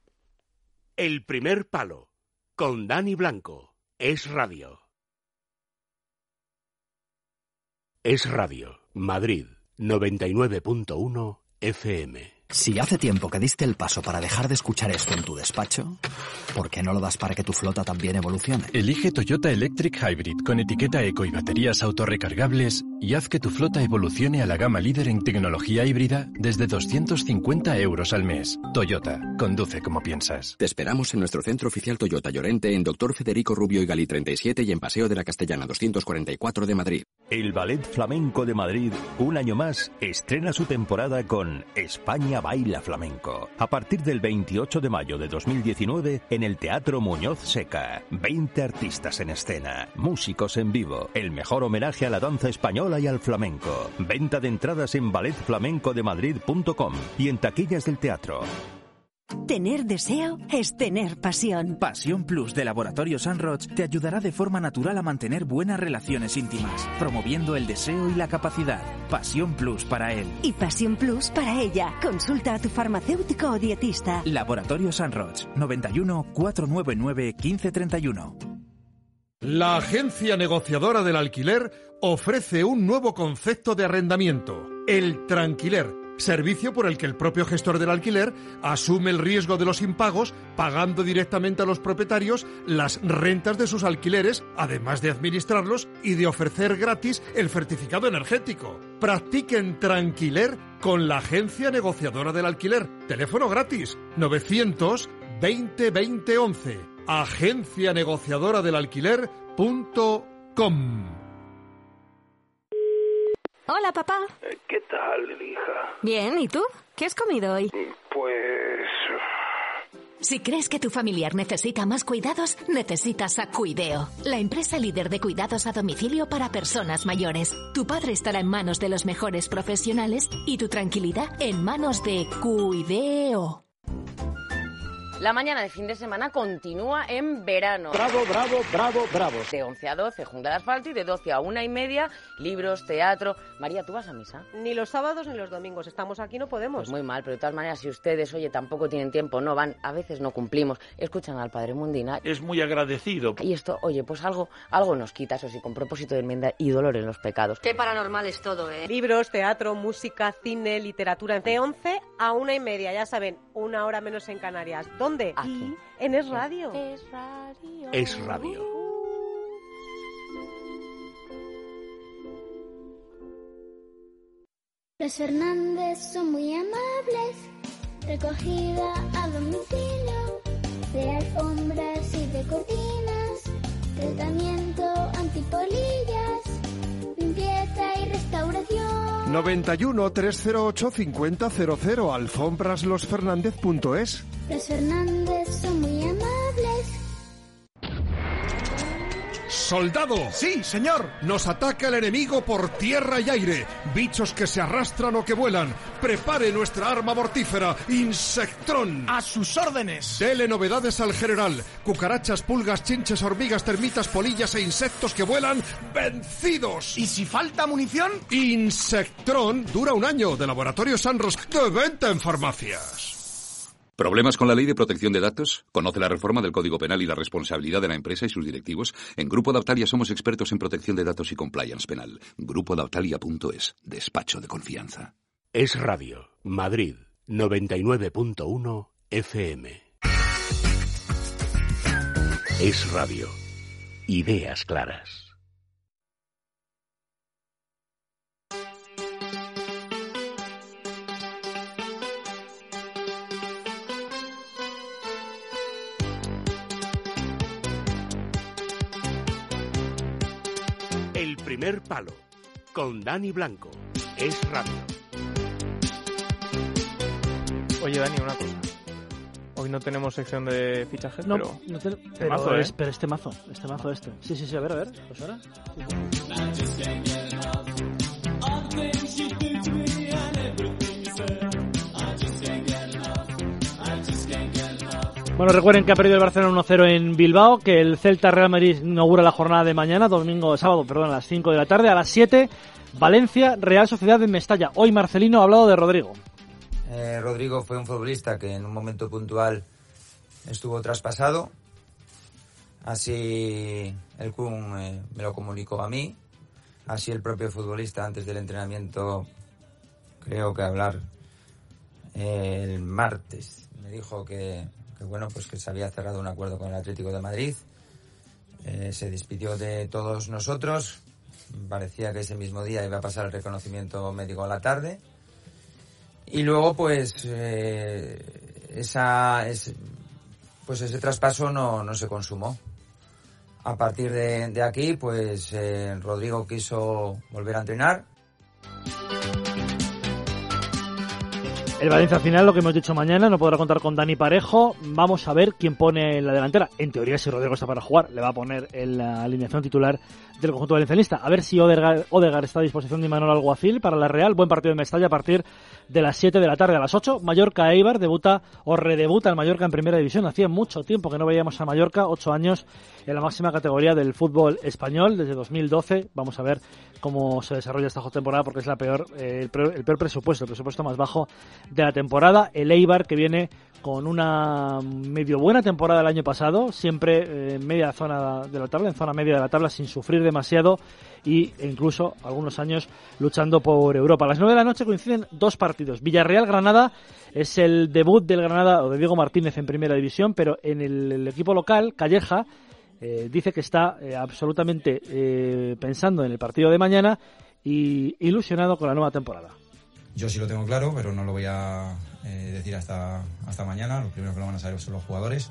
El primer palo, con Dani Blanco. Es Radio. Es Radio, Madrid, 99.1 FM. Si hace tiempo que diste el paso para dejar de escuchar esto en tu despacho, ¿por qué no lo das para que tu flota también evolucione? Elige Toyota Electric Hybrid con etiqueta eco y baterías autorrecargables y haz que tu flota evolucione a la gama líder en tecnología híbrida desde 250 € al mes. Toyota, conduce como piensas. Te esperamos en nuestro centro oficial Toyota Llorente en Dr. Federico Rubio y Galí 37 y en Paseo de la Castellana 244 de Madrid. El Ballet Flamenco de Madrid, un año más, estrena su temporada con España Baila Flamenco. A partir del 28 de mayo de 2019 en el Teatro Muñoz Seca. 20 artistas en escena, músicos en vivo, el mejor homenaje a la danza española y al flamenco. Venta de entradas en balletflamencodemadrid.com y en taquillas del teatro. Tener deseo es tener pasión. Pasión Plus de Laboratorio Sunroch te ayudará de forma natural a mantener buenas relaciones íntimas, promoviendo el deseo y la capacidad. Pasión Plus para él. Y Pasión Plus para ella. Consulta a tu farmacéutico o dietista. Laboratorio Sunroch, 91 499 1531. La agencia negociadora del alquiler ofrece un nuevo concepto de arrendamiento, el tranquiler. Servicio por el que el propio gestor del alquiler asume el riesgo de los impagos, pagando directamente a los propietarios las rentas de sus alquileres, además de administrarlos y de ofrecer gratis el certificado energético. Practiquen tranquiler con la agencia negociadora del alquiler. Teléfono gratis 900 20 20 11. Agencia negociadora del alquiler.com. Hola, papá. ¿Qué tal, hija? Bien, ¿y tú? ¿Qué has comido hoy? Pues... Si crees que tu familiar necesita más cuidados, necesitas a Cuideo, la empresa líder de cuidados a domicilio para personas mayores. Tu padre estará en manos de los mejores profesionales y tu tranquilidad en manos de Cuideo. La mañana de fin de semana continúa en verano. Bravo, bravo, bravo, bravo. De 11 a 12, jungla de asfalto, y de 12 a 1:30, libros, teatro. María, ¿tú vas a misa? Ni los sábados ni los domingos. Estamos aquí, no podemos. Pues muy mal, pero de todas maneras, si ustedes, oye, tampoco tienen tiempo, no van, a veces no cumplimos, escuchan al Padre Mundina. Es muy agradecido. Y esto, oye, pues algo nos quita, eso sí, con propósito de enmienda y dolor en los pecados. Qué paranormal es todo, ¿eh? Libros, teatro, música, cine, literatura. De 11 a 1:30, ya saben, 1 hora menos en Canarias. ¿Dónde? Aquí. En Es Radio. Es Radio. Es Radio. Los Fernández son muy amables, recogida a domicilio, de alfombras y de cortinas, tratamiento antipolillas, limpieza y restauración. 91 308 5000 alfombraslosfernandez.es. Los Fernández son muy amables. ¡Soldado! ¡Sí, señor! Nos ataca el enemigo por tierra y aire. Bichos que se arrastran o que vuelan. Prepare nuestra arma mortífera, Insectrón. ¡A sus órdenes! Dele novedades al general. Cucarachas, pulgas, chinches, hormigas, termitas, polillas e insectos que vuelan, ¡vencidos! ¿Y si falta munición? Insectrón dura 1 año. De Laboratorio Sanros, de venta en farmacias. ¿Problemas con la Ley de Protección de Datos? ¿Conoce la reforma del Código Penal y la responsabilidad de la empresa y sus directivos? En Grupo Dauptalia somos expertos en protección de datos y compliance penal. GrupoDauptalia.es. Despacho de confianza. Es Radio. Madrid. 99.1 FM. Es Radio. Ideas claras. El primer palo, con Dani Blanco. Es Radio. Oye, Dani, una cosa. Hoy no tenemos sección de fichajes, no, pero... No pero este mazo. Sí, a ver, pues ahora. Bueno, recuerden que ha perdido el Barcelona 1-0 en Bilbao, que el Celta Real Madrid inaugura la jornada de mañana, sábado, a las 5 de la tarde, a las 7, Valencia, Real Sociedad en Mestalla. Hoy Marcelino ha hablado de Rodrigo. Rodrigo fue un futbolista que en un momento puntual estuvo traspasado. Así el Kun me lo comunicó a mí. Así el propio futbolista antes del entrenamiento, creo que el martes, me dijo que se había cerrado un acuerdo con el Atlético de Madrid. Se despidió de todos nosotros. Parecía que ese mismo día iba a pasar el reconocimiento médico a la tarde. Y luego, ese traspaso no se consumó. A partir de aquí, Rodrigo quiso volver a entrenar. El Valencia al final, lo que hemos dicho mañana, no podrá contar con Dani Parejo. Vamos a ver quién pone en la delantera. En teoría, si Rodrigo está para jugar, le va a poner en la alineación titular del conjunto valencianista. A ver si Odegaard está a disposición de Imanol Alguacil para la Real. Buen partido en Mestalla a partir de las 7 de la tarde. A las 8, Mallorca-Eibar redebuta el Mallorca en Primera División. Hacía mucho tiempo que no veíamos a Mallorca, 8 años en la máxima categoría del fútbol español, desde 2012. Vamos a ver cómo se desarrolla esta temporada, porque es el peor presupuesto, el presupuesto más bajo de la temporada. El Eibar, que viene con una medio buena temporada el año pasado, siempre en media zona de la tabla, en zona media de la tabla, sin sufrir demasiado, e incluso algunos años luchando por Europa. A las 9 de la noche coinciden 2 partidos. Villarreal-Granada es el debut del Granada, o de Diego Martínez, en Primera División, pero en el equipo local, Calleja, dice que está absolutamente pensando en el partido de mañana y ilusionado con la nueva temporada. Yo sí lo tengo claro, pero no lo voy a decir hasta mañana. Lo primero que lo van a saber son los jugadores.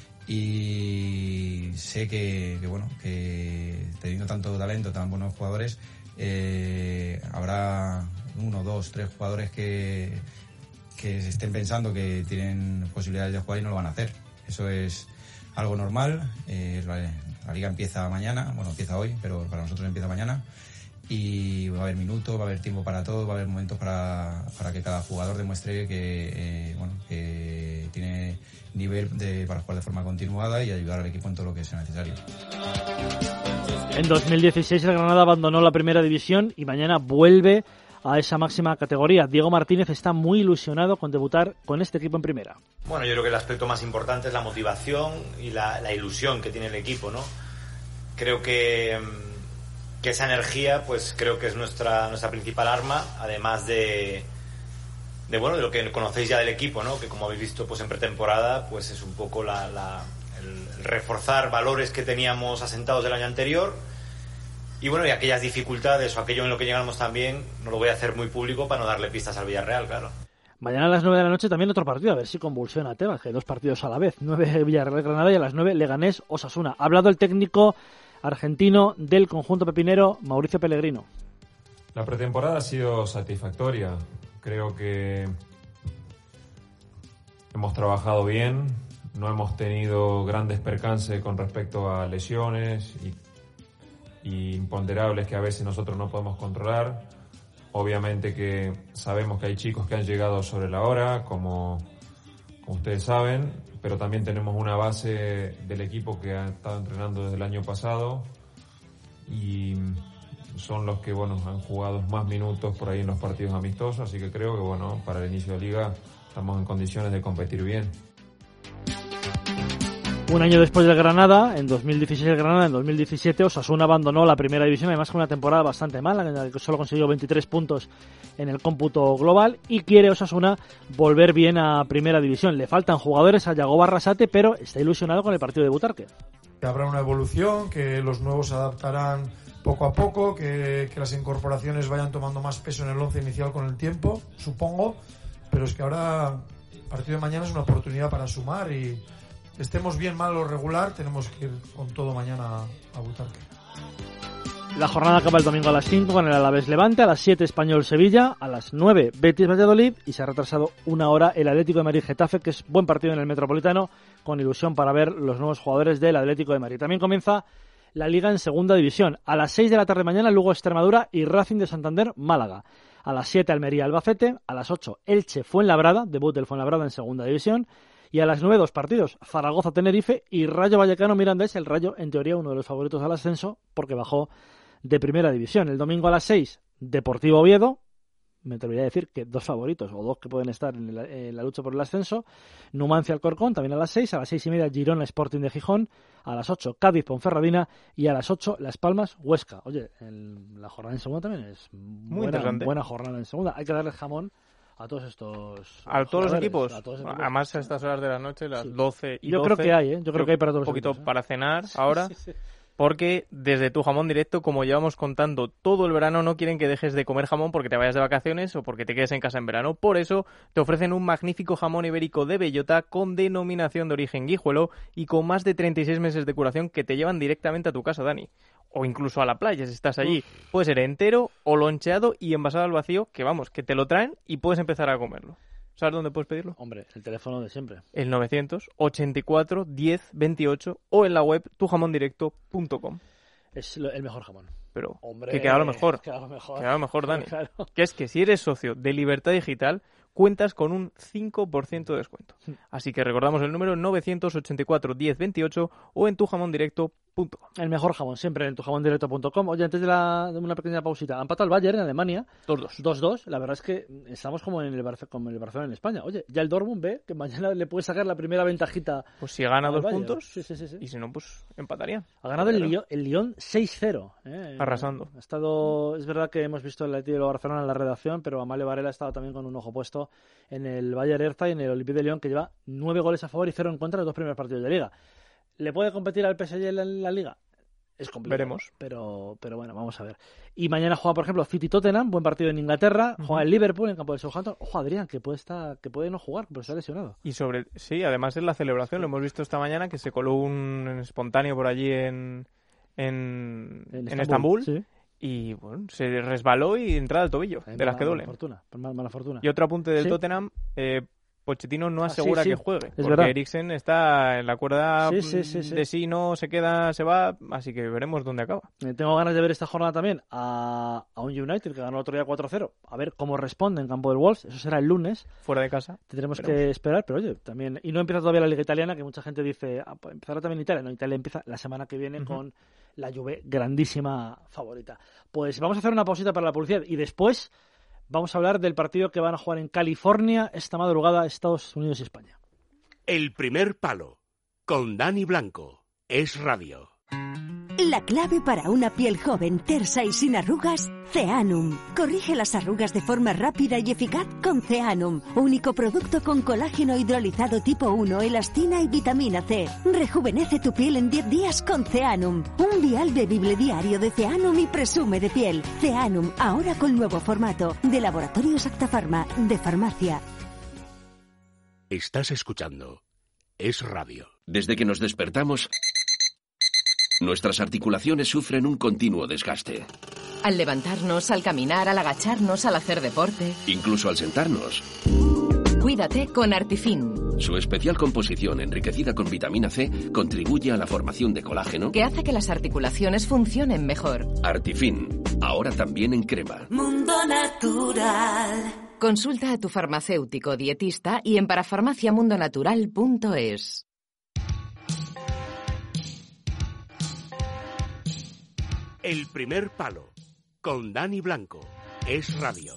Y sé que teniendo tanto talento, tan buenos jugadores, habrá 1, 2, 3 jugadores que estén pensando que tienen posibilidades de jugar y no lo van a hacer. Eso es algo normal. La liga empieza mañana, empieza hoy, pero para nosotros empieza mañana. y va a haber minutos, va a haber tiempo para todo, va a haber momentos para que cada jugador demuestre que tiene nivel para jugar de forma continuada y ayudar al equipo en todo lo que sea necesario. En 2016 el Granada abandonó la primera división y mañana vuelve a esa máxima categoría. Diego Martínez está muy ilusionado con debutar con este equipo en primera. Bueno, yo creo que el aspecto más importante es la motivación y la ilusión que tiene el equipo, ¿no? Creo que esa energía, pues creo que es nuestra principal arma, además de lo que conocéis ya del equipo, ¿no? Que como habéis visto, pues en pretemporada, pues es un poco el reforzar valores que teníamos asentados del año anterior. Y bueno, y aquellas dificultades o aquello en lo que llegamos también, no lo voy a hacer muy público para no darle pistas al Villarreal, claro. Mañana a las 9 de la noche también otro partido, a ver si convulsiona Tebas, que hay 2 partidos a la vez, 9 Villarreal-Granada y a las 9 Leganés-Osasuna. Ha hablado el técnico argentino del conjunto pepinero, Mauricio Pellegrino. La pretemporada ha sido satisfactoria. Creo que hemos trabajado bien, no hemos tenido grandes percances con respecto a lesiones y imponderables que a veces nosotros no podemos controlar. Obviamente que sabemos que hay chicos que han llegado sobre la hora, como ustedes saben, pero también tenemos una base del equipo que ha estado entrenando desde el año pasado y son los que han jugado más minutos por ahí en los partidos amistosos, así que creo que para el inicio de liga estamos en condiciones de competir bien. Un año después del Granada, en 2016 el Granada, en 2017 Osasuna abandonó la primera división, además con una temporada bastante mala, en la que solo consiguió 23 puntos en el cómputo global, y quiere Osasuna volver bien a primera división. Le faltan jugadores a Yago Barrasate, pero está ilusionado con el partido de Butarque. Habrá una evolución, que los nuevos se adaptarán poco a poco, que las incorporaciones vayan tomando más peso en el once inicial con el tiempo, supongo, pero es que ahora el partido de mañana es una oportunidad para sumar y estemos bien, mal o regular, tenemos que ir con todo mañana a Butarque. La jornada acaba el domingo a las 5 con el Alavés Levante, a las 7 Español Sevilla, a las 9 Betis Valladolid y se ha retrasado una hora el Atlético de Madrid Getafe, que es buen partido en el Metropolitano, con ilusión para ver los nuevos jugadores del Atlético de Madrid. También comienza la Liga en Segunda División. A las 6 de la tarde mañana Lugo Extremadura y Racing de Santander Málaga. A las 7 Almería Albacete, a las 8 Elche Fuenlabrada, debut del Fuenlabrada en Segunda División. Y a las 9 2 partidos, Zaragoza-Tenerife y Rayo Vallecano-Mirandés, el Rayo en teoría uno de los favoritos al ascenso porque bajó de primera división. El domingo a las 6, Deportivo Oviedo, me atrevería a decir que 2 favoritos o 2 que pueden estar en la lucha por el ascenso, Numancia-Alcorcón también a las 6 y media Girona Sporting de Gijón, a las 8 Cádiz-Ponferradina y a las 8 Las Palmas-Huesca. Oye, la jornada en segunda también es buena jornada en segunda, hay que darle jamón a todos estos todos los equipos. Además a estas horas de la noche, las 12 y 12. Yo creo que hay, yo creo que hay para todos los equipos. Un poquito para cenar ahora. Sí. Porque desde Tu Jamón Directo, como llevamos contando todo el verano, no quieren que dejes de comer jamón porque te vayas de vacaciones o porque te quedes en casa en verano. Por eso te ofrecen un magnífico jamón ibérico de bellota con denominación de origen Guijuelo y con más de 36 meses de curación que te llevan directamente a tu casa, Dani. O incluso a la playa si estás allí. Puede ser entero o loncheado y envasado al vacío, que te lo traen y puedes empezar a comerlo. ¿Sabes dónde puedes pedirlo? Hombre, el teléfono de siempre. El 984 10 28 o en la web tujamondirecto.com. Es el mejor jamón. Pero hombre, que queda lo mejor. Queda lo mejor, Dani. Claro. Que es que si eres socio de Libertad Digital, cuentas con un 5% de descuento. Así que recordamos el número 984 10 28 o en tujamondirecto.com. El mejor jamón, siempre en tujamondirecto.com. Oye, antes de una pequeña pausita, ha empatado el Bayern en Alemania. 2-2. La verdad es que estamos como el Barcelona en España. Oye, ya el Dortmund ve que mañana le puede sacar la primera ventajita. Pues si gana 2 Bayern. puntos, sí. y si no, pues empataría. Ha ganado el Lyon 6-0. Arrasando. Es verdad que hemos visto el Atlético de Barcelona en la redacción, pero Amalio Varela ha estado también con un ojo puesto en el Bayer Erza y en el Olympique de Lyon, que lleva 9 goles a favor y 0 en contra en los 2 primeros partidos de Liga. ¿Le puede competir al PSG en la Liga? Es complicado. Veremos. Pero bueno, vamos a ver. Y mañana juega, por ejemplo, City-Tottenham, buen partido en Inglaterra. Juega el Liverpool en campo del Southampton. Ojo, Adrián, que puede no jugar, pero está lesionado. Y además es la celebración. Lo hemos visto esta mañana, que se coló un espontáneo por allí en Estambul. Sí. Y bueno, se resbaló y entrada al tobillo, de las que duelen. Mala fortuna. Y otro apunte del Tottenham, Pochettino no asegura que juegue, porque verdad. Eriksen está en la cuerda Sí. de sí, no se queda, se va, así que veremos dónde acaba. Tengo ganas de ver esta jornada también a un United que ganó el otro día 4-0, a ver cómo responde en campo del Wolves, eso será el lunes. Fuera de casa. Tendremos que esperar, pero oye, también, y no empieza todavía la Liga Italiana, que mucha gente dice, pues empezará también Italia. No, Italia empieza la semana que viene con la Juve, grandísima favorita. Pues vamos a hacer una pausita para la publicidad y después vamos a hablar del partido que van a jugar en California esta madrugada Estados Unidos y España. El primer palo, con Dani Blanco. Es Radio. La clave para una piel joven, tersa y sin arrugas, Ceanum. Corrige las arrugas de forma rápida y eficaz con Ceanum, único producto con colágeno hidrolizado tipo 1, elastina y vitamina C. Rejuvenece tu piel en 10 días con Ceanum. Un vial bebible diario de Ceanum y presume de piel. Ceanum, ahora con nuevo formato, de Laboratorios Acta Pharma, de farmacia. Estás escuchando Es Radio. Desde que nos despertamos, nuestras articulaciones sufren un continuo desgaste. Al levantarnos, al caminar, al agacharnos, al hacer deporte. Incluso al sentarnos. Cuídate con Artifin. Su especial composición enriquecida con vitamina C contribuye a la formación de colágeno que hace que las articulaciones funcionen mejor. Artifin, ahora también en crema. Mundo Natural. Consulta a tu farmacéutico dietista y en parafarmaciamundonatural.es. El primer palo, con Dani Blanco. Es Radio.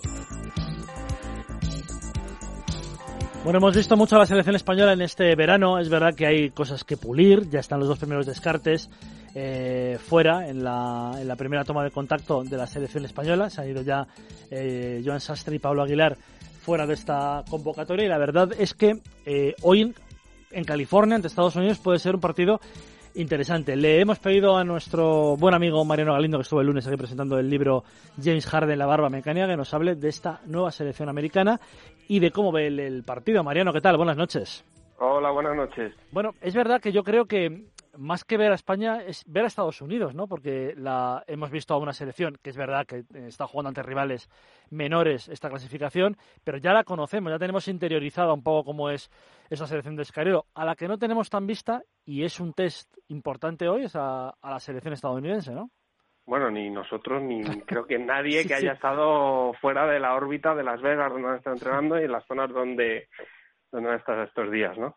Bueno, hemos visto mucho a la selección española en este verano. Es verdad que hay cosas que pulir. Ya están los 2 primeros descartes fuera en la primera toma de contacto de la selección española. Se han ido ya Joan Sastre y Pablo Aguilar fuera de esta convocatoria. Y la verdad es que hoy en California, ante Estados Unidos, puede ser un partido interesante. Le hemos pedido a nuestro buen amigo Mariano Galindo, que estuvo el lunes aquí presentando el libro James Harden, la barba mecánica, que nos hable de esta nueva selección americana y de cómo ve el partido. Mariano, ¿qué tal? Buenas noches. Hola, buenas noches. Bueno, es verdad que yo creo que más que ver a España es ver a Estados Unidos, ¿no? Porque hemos visto a una selección que es verdad que está jugando ante rivales menores esta clasificación, pero ya la conocemos, ya tenemos interiorizada un poco cómo es esa selección de Escariolo. A la que no tenemos tan vista, y es un test importante hoy, es a la selección estadounidense, ¿no? Bueno, ni nosotros, ni creo que nadie que haya estado fuera de la órbita de Las Vegas, donde está entrenando, y en las zonas donde está estos días, ¿no?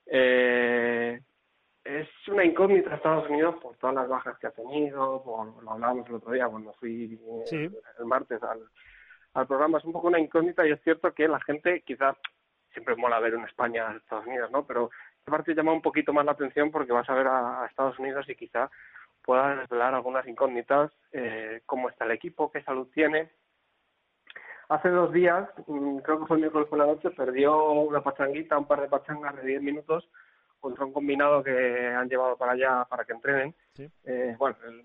Es una incógnita Estados Unidos por todas las bajas que ha tenido, lo hablábamos el otro día cuando fui el martes al programa. Es un poco una incógnita y es cierto que la gente quizás siempre mola ver en España a Estados Unidos, ¿no? Pero este partido llama un poquito más la atención porque vas a ver a Estados Unidos y quizá pueda desvelar algunas incógnitas, cómo está el equipo, qué salud tiene. Hace 2 días, creo que fue el miércoles por la noche, perdió una pachanguita, un par de pachangas de 10 minutos contra un combinado que han llevado para allá para que entrenen. Sí. El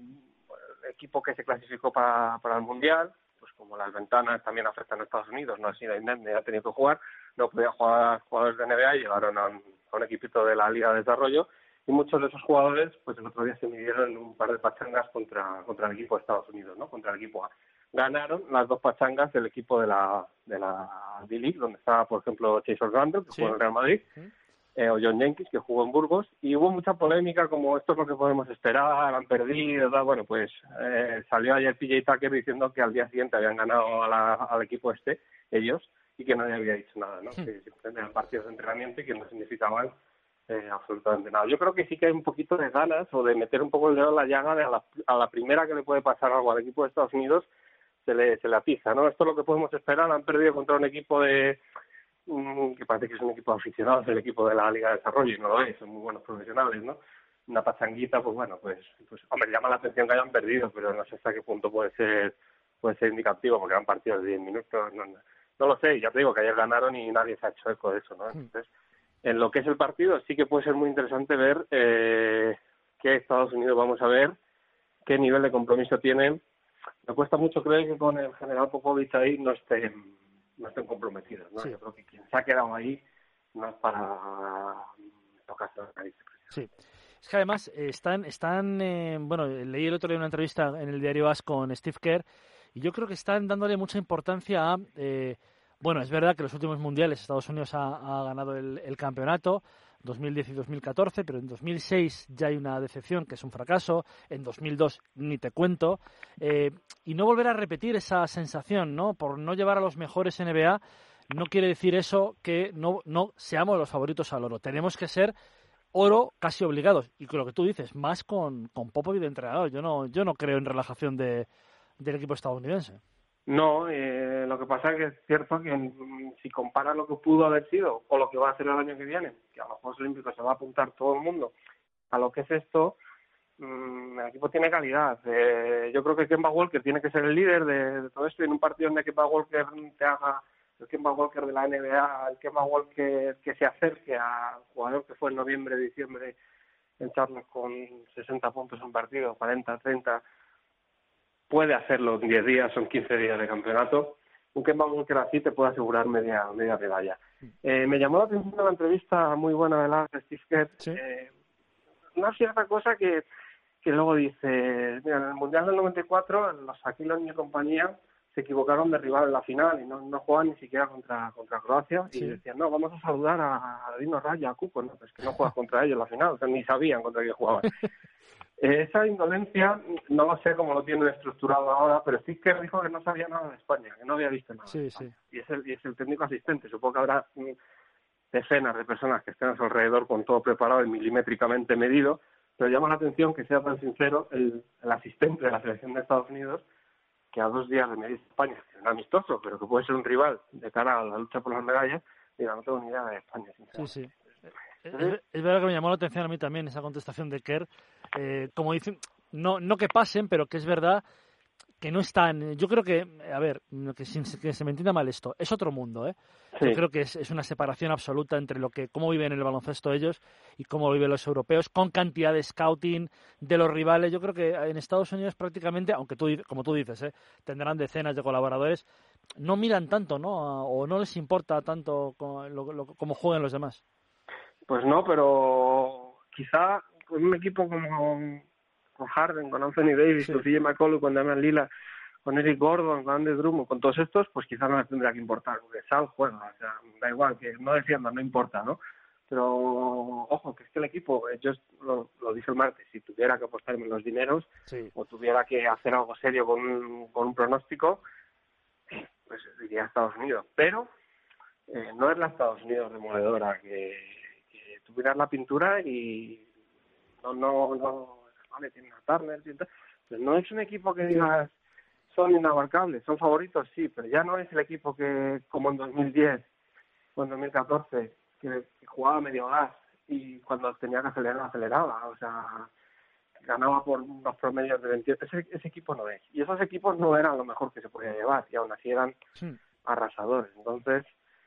equipo que se clasificó para el Mundial, pues como las ventanas también afectan a Estados Unidos, no ha sido indemne, ha tenido que jugar, no podía jugar jugadores de NBA y llegaron a un equipito de la Liga de Desarrollo, y muchos de esos jugadores pues el otro día se midieron en un par de pachangas contra el equipo de Estados Unidos, ¿no? Contra el equipo A. Ganaron las 2 pachangas del equipo de la D-League, donde estaba, por ejemplo, Chase Randle, que jugó en el Real Madrid, o John Jenkins, que jugó en Burgos, y hubo mucha polémica, como esto es lo que podemos esperar, han perdido, tal. Bueno, pues salió ayer PJ Tucker diciendo que al día siguiente habían ganado al equipo ellos, y que nadie había dicho nada, ¿no? Que simplemente eran partidos de entrenamiento y que no significaban absolutamente nada. Yo creo que sí que hay un poquito de ganas, o de meter un poco el dedo en la llaga de a la primera que le puede pasar algo al equipo de Estados Unidos, se le atiza, ¿no? Esto es lo que podemos esperar. Han perdido contra un equipo que parece que es un equipo de aficionados, el equipo de la Liga de Desarrollo, y no lo es, son muy buenos profesionales, ¿no? Una pachanguita, pues bueno, pues hombre, llama la atención que hayan perdido, pero no sé hasta qué punto puede ser indicativo, porque eran partidos de 10 minutos, no lo sé, ya te digo que ayer ganaron y nadie se ha hecho eco de eso, ¿no? Entonces, en lo que es el partido, sí que puede ser muy interesante ver qué Estados Unidos vamos a ver, qué nivel de compromiso tienen. Me cuesta mucho creer que con el general Popovich ahí no estén comprometidos, ¿no? Sí. Yo creo que quien se ha quedado ahí no es para tocarse la nariz. Sí. Es que además están leí el otro día una entrevista en el diario AS con Steve Kerr, y yo creo que están dándole mucha importancia a Bueno, es verdad que los últimos mundiales Estados Unidos ha ganado el campeonato, 2010 y 2014, pero en 2006 ya hay una decepción, que es un fracaso, en 2002 ni te cuento, y no volver a repetir esa sensación, ¿no? Por no llevar a los mejores NBA, no quiere decir eso que no seamos los favoritos al oro. Tenemos que ser oro casi obligados, y con lo que tú dices, más con Popovich de entrenador. Yo no creo en relajación del equipo estadounidense. No, lo que pasa es que es cierto que si comparas lo que pudo haber sido o lo que va a ser el año que viene, que a los Juegos Olímpicos se va a apuntar todo el mundo a lo que es esto, el equipo tiene calidad. Yo creo que Kemba Walker tiene que ser el líder de todo esto, y en un partido donde Kemba Walker te haga el Kemba Walker de la NBA, el Kemba Walker que se acerque al jugador que fue en noviembre, diciembre en Charlotte con 60 puntos en partido, 40, 30... puede hacerlo en 10 días, son 15 días de campeonato. Un Kemba Walker así te puede asegurar media medalla. Me llamó la atención una entrevista muy buena de Steve Kerr. ¿Sí? Una cierta cosa que luego dice, mira, en el Mundial del 94, los Aquilon y compañía se equivocaron de rival en la final y no jugaban ni siquiera contra Croacia. Sí. Y decían, no, vamos a saludar a Dino Raya, a Cuco. No, pues que no juegas contra ellos en la final, o sea, ni sabían contra quién jugaban. Esa indolencia no lo sé cómo lo tienen estructurado ahora, pero sí que dijo que no sabía nada de España, que no había visto nada. Sí, sí. Y es el técnico asistente. Supongo que habrá decenas de personas que estén a su alrededor con todo preparado y milimétricamente medido, pero llama la atención que sea tan sincero el asistente de la selección de Estados Unidos, que a 2 días de medir España, que es un amistoso, pero que puede ser un rival de cara a la lucha por las medallas, diga, no tengo ni idea de España, sinceramente. Sí, sí. Es verdad que me llamó la atención a mí también esa contestación de Kerr. Como dicen, no que pasen, pero que es verdad que no están. Yo creo que, a ver, que se me entienda mal esto, es otro mundo, ¿eh? Sí. Yo creo que es una separación absoluta entre cómo viven el baloncesto ellos y cómo viven los europeos, con cantidad de scouting de los rivales. Yo creo que en Estados Unidos prácticamente, aunque como tú dices, tendrán decenas de colaboradores, no miran tanto, ¿no? O no les importa tanto cómo juegan los demás. Pues no, pero quizá con un equipo como con Harden, con Anthony Davis, sí, con CJ McCollum, con Damian Lillard, con Eric Gordon, con Andre Drummond, con todos estos, pues quizá no les tendría que importar, porque Sal juega, o sea, da igual, que no defiendan, no importa, ¿no? Pero, ojo, que es que el equipo, yo lo dije el martes, si tuviera que apostarme los dineros, sí, o tuviera que hacer algo serio con un pronóstico, pues diría Estados Unidos. Pero no es la Estados Unidos demoledora, que tuviera la pintura y vale, tiene a Turner, pero no es un equipo que digas son inabarcables, son favoritos, sí, pero ya no es el equipo que, como en 2010 o en 2014, que jugaba medio gas y cuando tenía que acelerar, aceleraba, o sea, ganaba por unos promedios de 28. Ese equipo no es. Y esos equipos no eran lo mejor que se podía llevar, y aún así eran arrasadores. Entonces,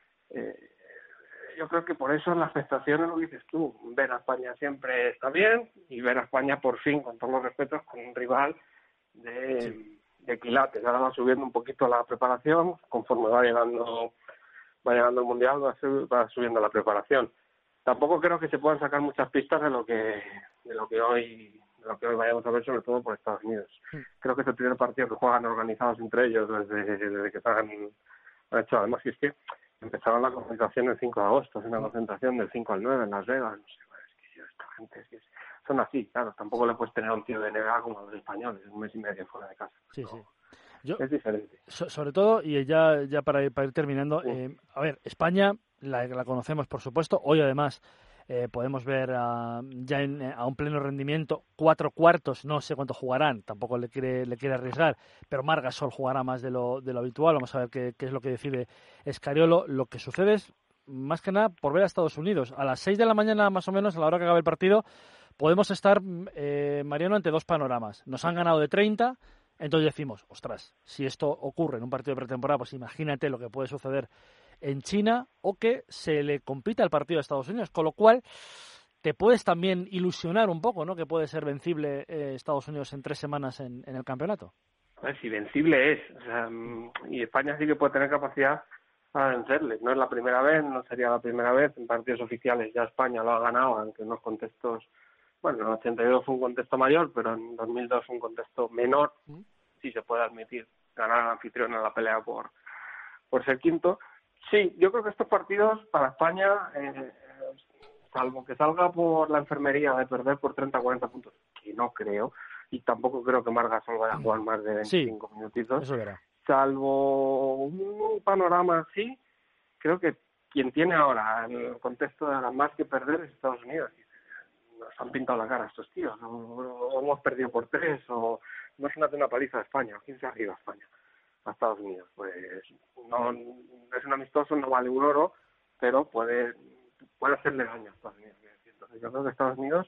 yo creo que por eso en las prestaciones, lo que dices tú, ver a España siempre está bien, y ver a España por fin, con todos los respetos, con un rival de quilates. Ahora va subiendo un poquito la preparación, conforme va llegando el Mundial, va subiendo la preparación. Tampoco creo que se puedan sacar muchas pistas de lo que hoy vayamos a ver, sobre todo por Estados Unidos. Creo que es el primer partido que juegan organizados entre ellos desde que han hecho. Además, es que empezaron la concentración el 5 de agosto, es una concentración del 5 al 9 en Las Vegas. No sé, es que esta gente son así, claro. Tampoco le puedes tener a un tío de NBA como a los españoles, 1 mes y medio fuera de casa. Sí, sí. Es diferente. Sobre todo, y ya para ir terminando, a ver, España la conocemos, por supuesto. Hoy, además, podemos ver ya a un pleno rendimiento 4 cuartos, no sé cuánto jugarán, tampoco le quiere arriesgar, pero Marc Gasol jugará más de lo habitual. Vamos a ver qué es lo que decide Scariolo. Lo que sucede es, más que nada, por ver a Estados Unidos. A las 6 de la mañana, más o menos, a la hora que acabe el partido, podemos estar, Mariano, ante 2 panoramas. Nos han ganado de 30, entonces decimos, ostras, si esto ocurre en un partido de pretemporada, pues imagínate lo que puede suceder en China, o que se le compita el partido a Estados Unidos, con lo cual te puedes también ilusionar un poco, ¿no?, que puede ser vencible Estados Unidos en 3 semanas en el campeonato. A ver, si vencible es, o sea, y España sí que puede tener capacidad para vencerle. No es la primera vez, no sería la primera vez. En partidos oficiales ya España lo ha ganado, aunque en unos contextos, bueno, en el 82 fue un contexto mayor, pero en 2002 fue un contexto menor, sí se puede admitir, ganar al anfitrión en la pelea por ser quinto. Sí, yo creo que estos partidos para España, salvo que salga por la enfermería de perder por 30-40 puntos, que no creo, y tampoco creo que Margasol vaya a jugar más de 25 minutitos, eso verá. Salvo un panorama así, creo que quien tiene ahora en el contexto de nada más que perder es Estados Unidos. Nos han pintado la cara estos tíos, o hemos perdido por 3, o imagínate una paliza de España, ¿quién se arriba a España? A Estados Unidos. Pues no es un amistoso, no vale un oro, pero puede hacerle daño a Estados Unidos. Entonces yo creo que Estados Unidos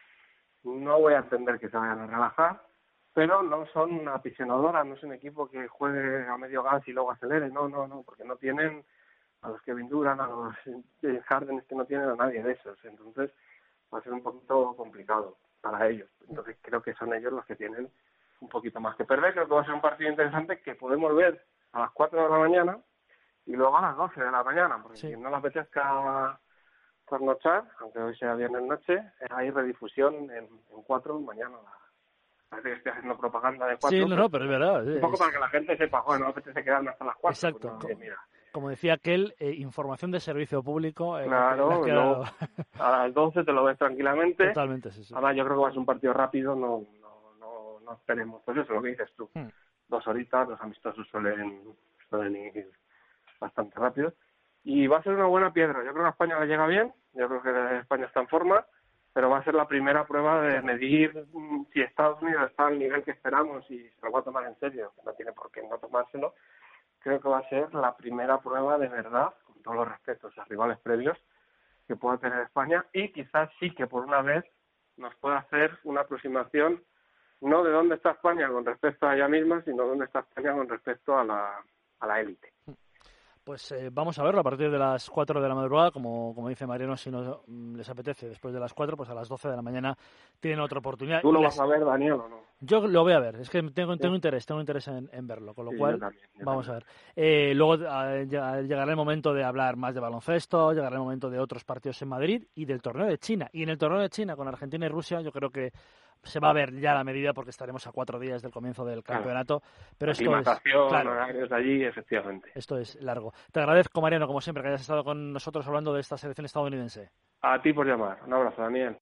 no voy a entender que se vayan a relajar, pero no son una apisionadora, no es un equipo que juegue a medio gas y luego acelere, no, porque no tienen a los Kevin Durant, a los Harden, que no tienen a nadie de esos, entonces va a ser un poquito complicado para ellos. Entonces creo que son ellos los que tienen un poquito más que perder. Creo que va a ser un partido interesante que podemos ver a las 4 de la mañana y luego a las 12 de la mañana, porque si no les apetezca trasnochar, aunque hoy sea viernes noche, hay redifusión en 4 mañana. Parece que estoy haciendo propaganda de 4. Sí, no, pero es verdad. Un poco para que la gente sepa, joder, no apetece quedarme hasta las 4. Exacto. Pues no, mira. Como decía aquel, información de servicio público. Claro, luego, a las 12 te lo ves tranquilamente. Totalmente, sí. Además, yo creo que va a ser un partido rápido, no esperemos. Pues eso, lo que dices tú. 2 horitas, los amistosos suelen ir bastante rápido. Y va a ser una buena piedra. Yo creo que a España le llega bien, yo creo que España está en forma, pero va a ser la primera prueba de medir si Estados Unidos está al nivel que esperamos y se lo va a tomar en serio, que no tiene por qué no tomárselo. Creo que va a ser la primera prueba de verdad, con todos los respetos a rivales previos, que pueda tener España, y quizás sí que por una vez nos pueda hacer una aproximación, no de dónde está España con respecto a ella misma, sino dónde está España con respecto a la élite. Pues vamos a verlo a partir de las 4 de la madrugada, como dice Mariano, si no les apetece después de las 4, pues a las 12 de la mañana tienen otra oportunidad. ¿Tú lo vas a ver, Daniel, o no? Yo lo voy a ver, es que tengo interés en verlo, con lo cual yo también. Vamos a ver. Luego llegará el momento de hablar más de baloncesto, llegará el momento de otros partidos en Madrid y del torneo de China. Y en el torneo de China con Argentina y Rusia yo creo que se va a ver ya la medida porque estaremos a 4 días del comienzo del campeonato. Pero esto es, claro, horarios allí, efectivamente. Esto es largo. Te agradezco, Mariano, como siempre, que hayas estado con nosotros hablando de esta selección estadounidense. A ti por llamar. Un abrazo, Daniel.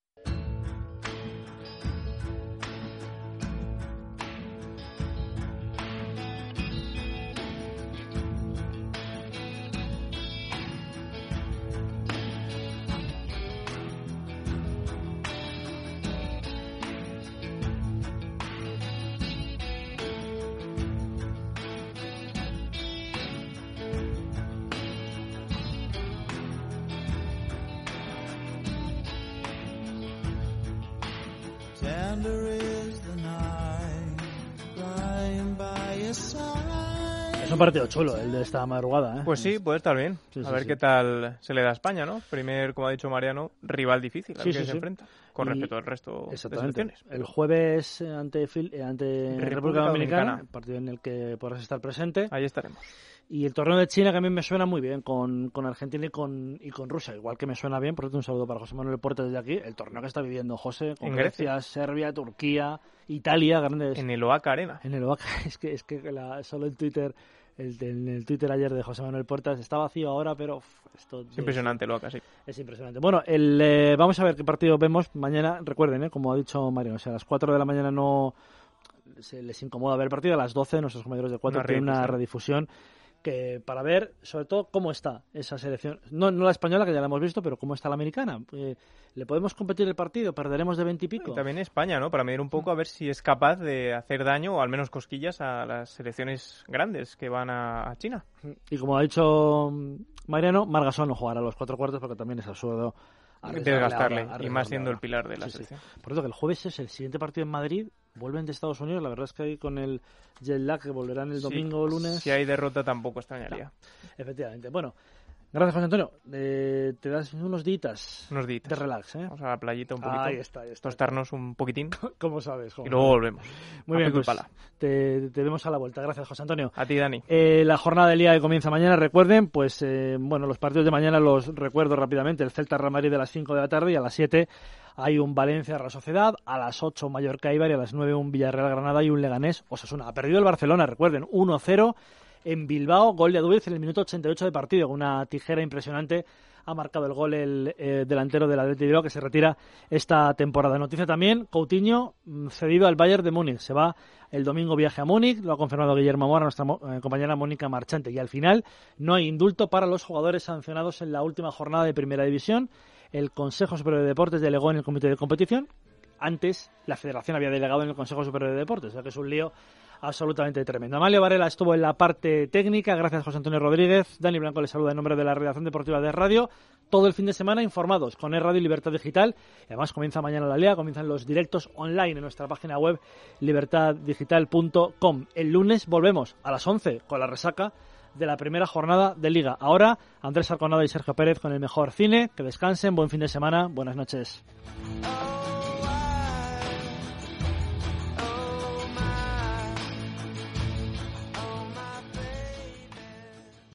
Es un partido chulo el de esta madrugada, ¿eh? Pues sí, puede estar bien. Sí, a ver qué tal se le da a España, ¿no? Primer, como ha dicho Mariano, rival difícil al que se enfrenta, con respecto al resto de selecciones. El jueves ante República Dominicana, partido en el que podrás estar presente. Ahí estaremos. Y el torneo de China, que a mí me suena muy bien, con Argentina y con Rusia. Igual que me suena bien, por cierto, un saludo para José Manuel Puerta desde aquí. El torneo que está viviendo José, con Grecia, Serbia, Turquía, Italia, grandes... En el OACA Arena. En el OACA, es que solo en Twitter, en el Twitter ayer de José Manuel Puertas, está vacío ahora, pero... Es impresionante el OACA, sí. Es impresionante. Bueno, vamos a ver qué partido vemos mañana. Recuerden, como ha dicho Mario, o sea, a las 4 de la mañana no se les incomoda ver el partido. A las 12 nuestros compañeros de 4 tienen una redifusión que para ver, sobre todo, cómo está esa selección. No la española, que ya la hemos visto, pero cómo está la americana. ¿Le podemos competir el partido? ¿Perderemos de 20 y pico? Y también España, ¿no? Para medir un poco a ver si es capaz de hacer daño o al menos cosquillas a las selecciones grandes que van a China. Y como ha dicho Mariano, Margasol no jugará los 4 cuartos porque también es absurdo desgastarle, y más siendo el pilar de la selección. Sí. Por cierto, que el jueves es el siguiente partido en Madrid. Vuelven de Estados Unidos, la verdad es que ahí con el jet lag que volverán el domingo o lunes. Si hay derrota tampoco extrañaría. No, efectivamente. Bueno, gracias, José Antonio. Te das unos días de relax, ¿eh? Vamos a la playita un poquito. Ahí está. Tostarnos un poquitín. ¿Cómo sabes? Y luego volvemos. Muy bien, pues te vemos a la vuelta. Gracias, José Antonio. A ti, Dani. La jornada del día que comienza mañana, recuerden, pues los partidos de mañana los recuerdo rápidamente. El Celta Real Madrid de las 5 de la tarde y a las 7 hay un Valencia Real Sociedad, a las 8 Mallorca Eibar y a las 9 un Villarreal Granada y un Leganés Osasuna. Ha perdido el Barcelona, recuerden, 1-0 en Bilbao. Gol de Aduriz en el minuto 88 de partido, con una tijera impresionante. Ha marcado el gol el delantero del Athletic de Bilbao, que se retira esta temporada. Noticia también, Coutinho cedido al Bayern de Múnich. Se va el domingo, viaje a Múnich, lo ha confirmado Guillermo Mora, nuestra compañera Mónica Marchante. Y al final no hay indulto para los jugadores sancionados en la última jornada de Primera División. El Consejo Superior de Deportes delegó en el Comité de Competición. Antes la Federación había delegado en el Consejo Superior de Deportes, o sea que es un lío absolutamente tremendo. Amalio Varela estuvo en la parte técnica, gracias José Antonio Rodríguez. Dani Blanco les saluda en nombre de la redacción deportiva de Radio. Todo el fin de semana informados con Radio y Libertad Digital. Y además comienza mañana la Liga, comienzan los directos online en nuestra página web libertaddigital.com. El lunes volvemos a las 11 con la resaca de la primera jornada de Liga. Ahora Andrés Arconada y Sergio Pérez con el mejor cine. Que descansen, buen fin de semana, buenas noches.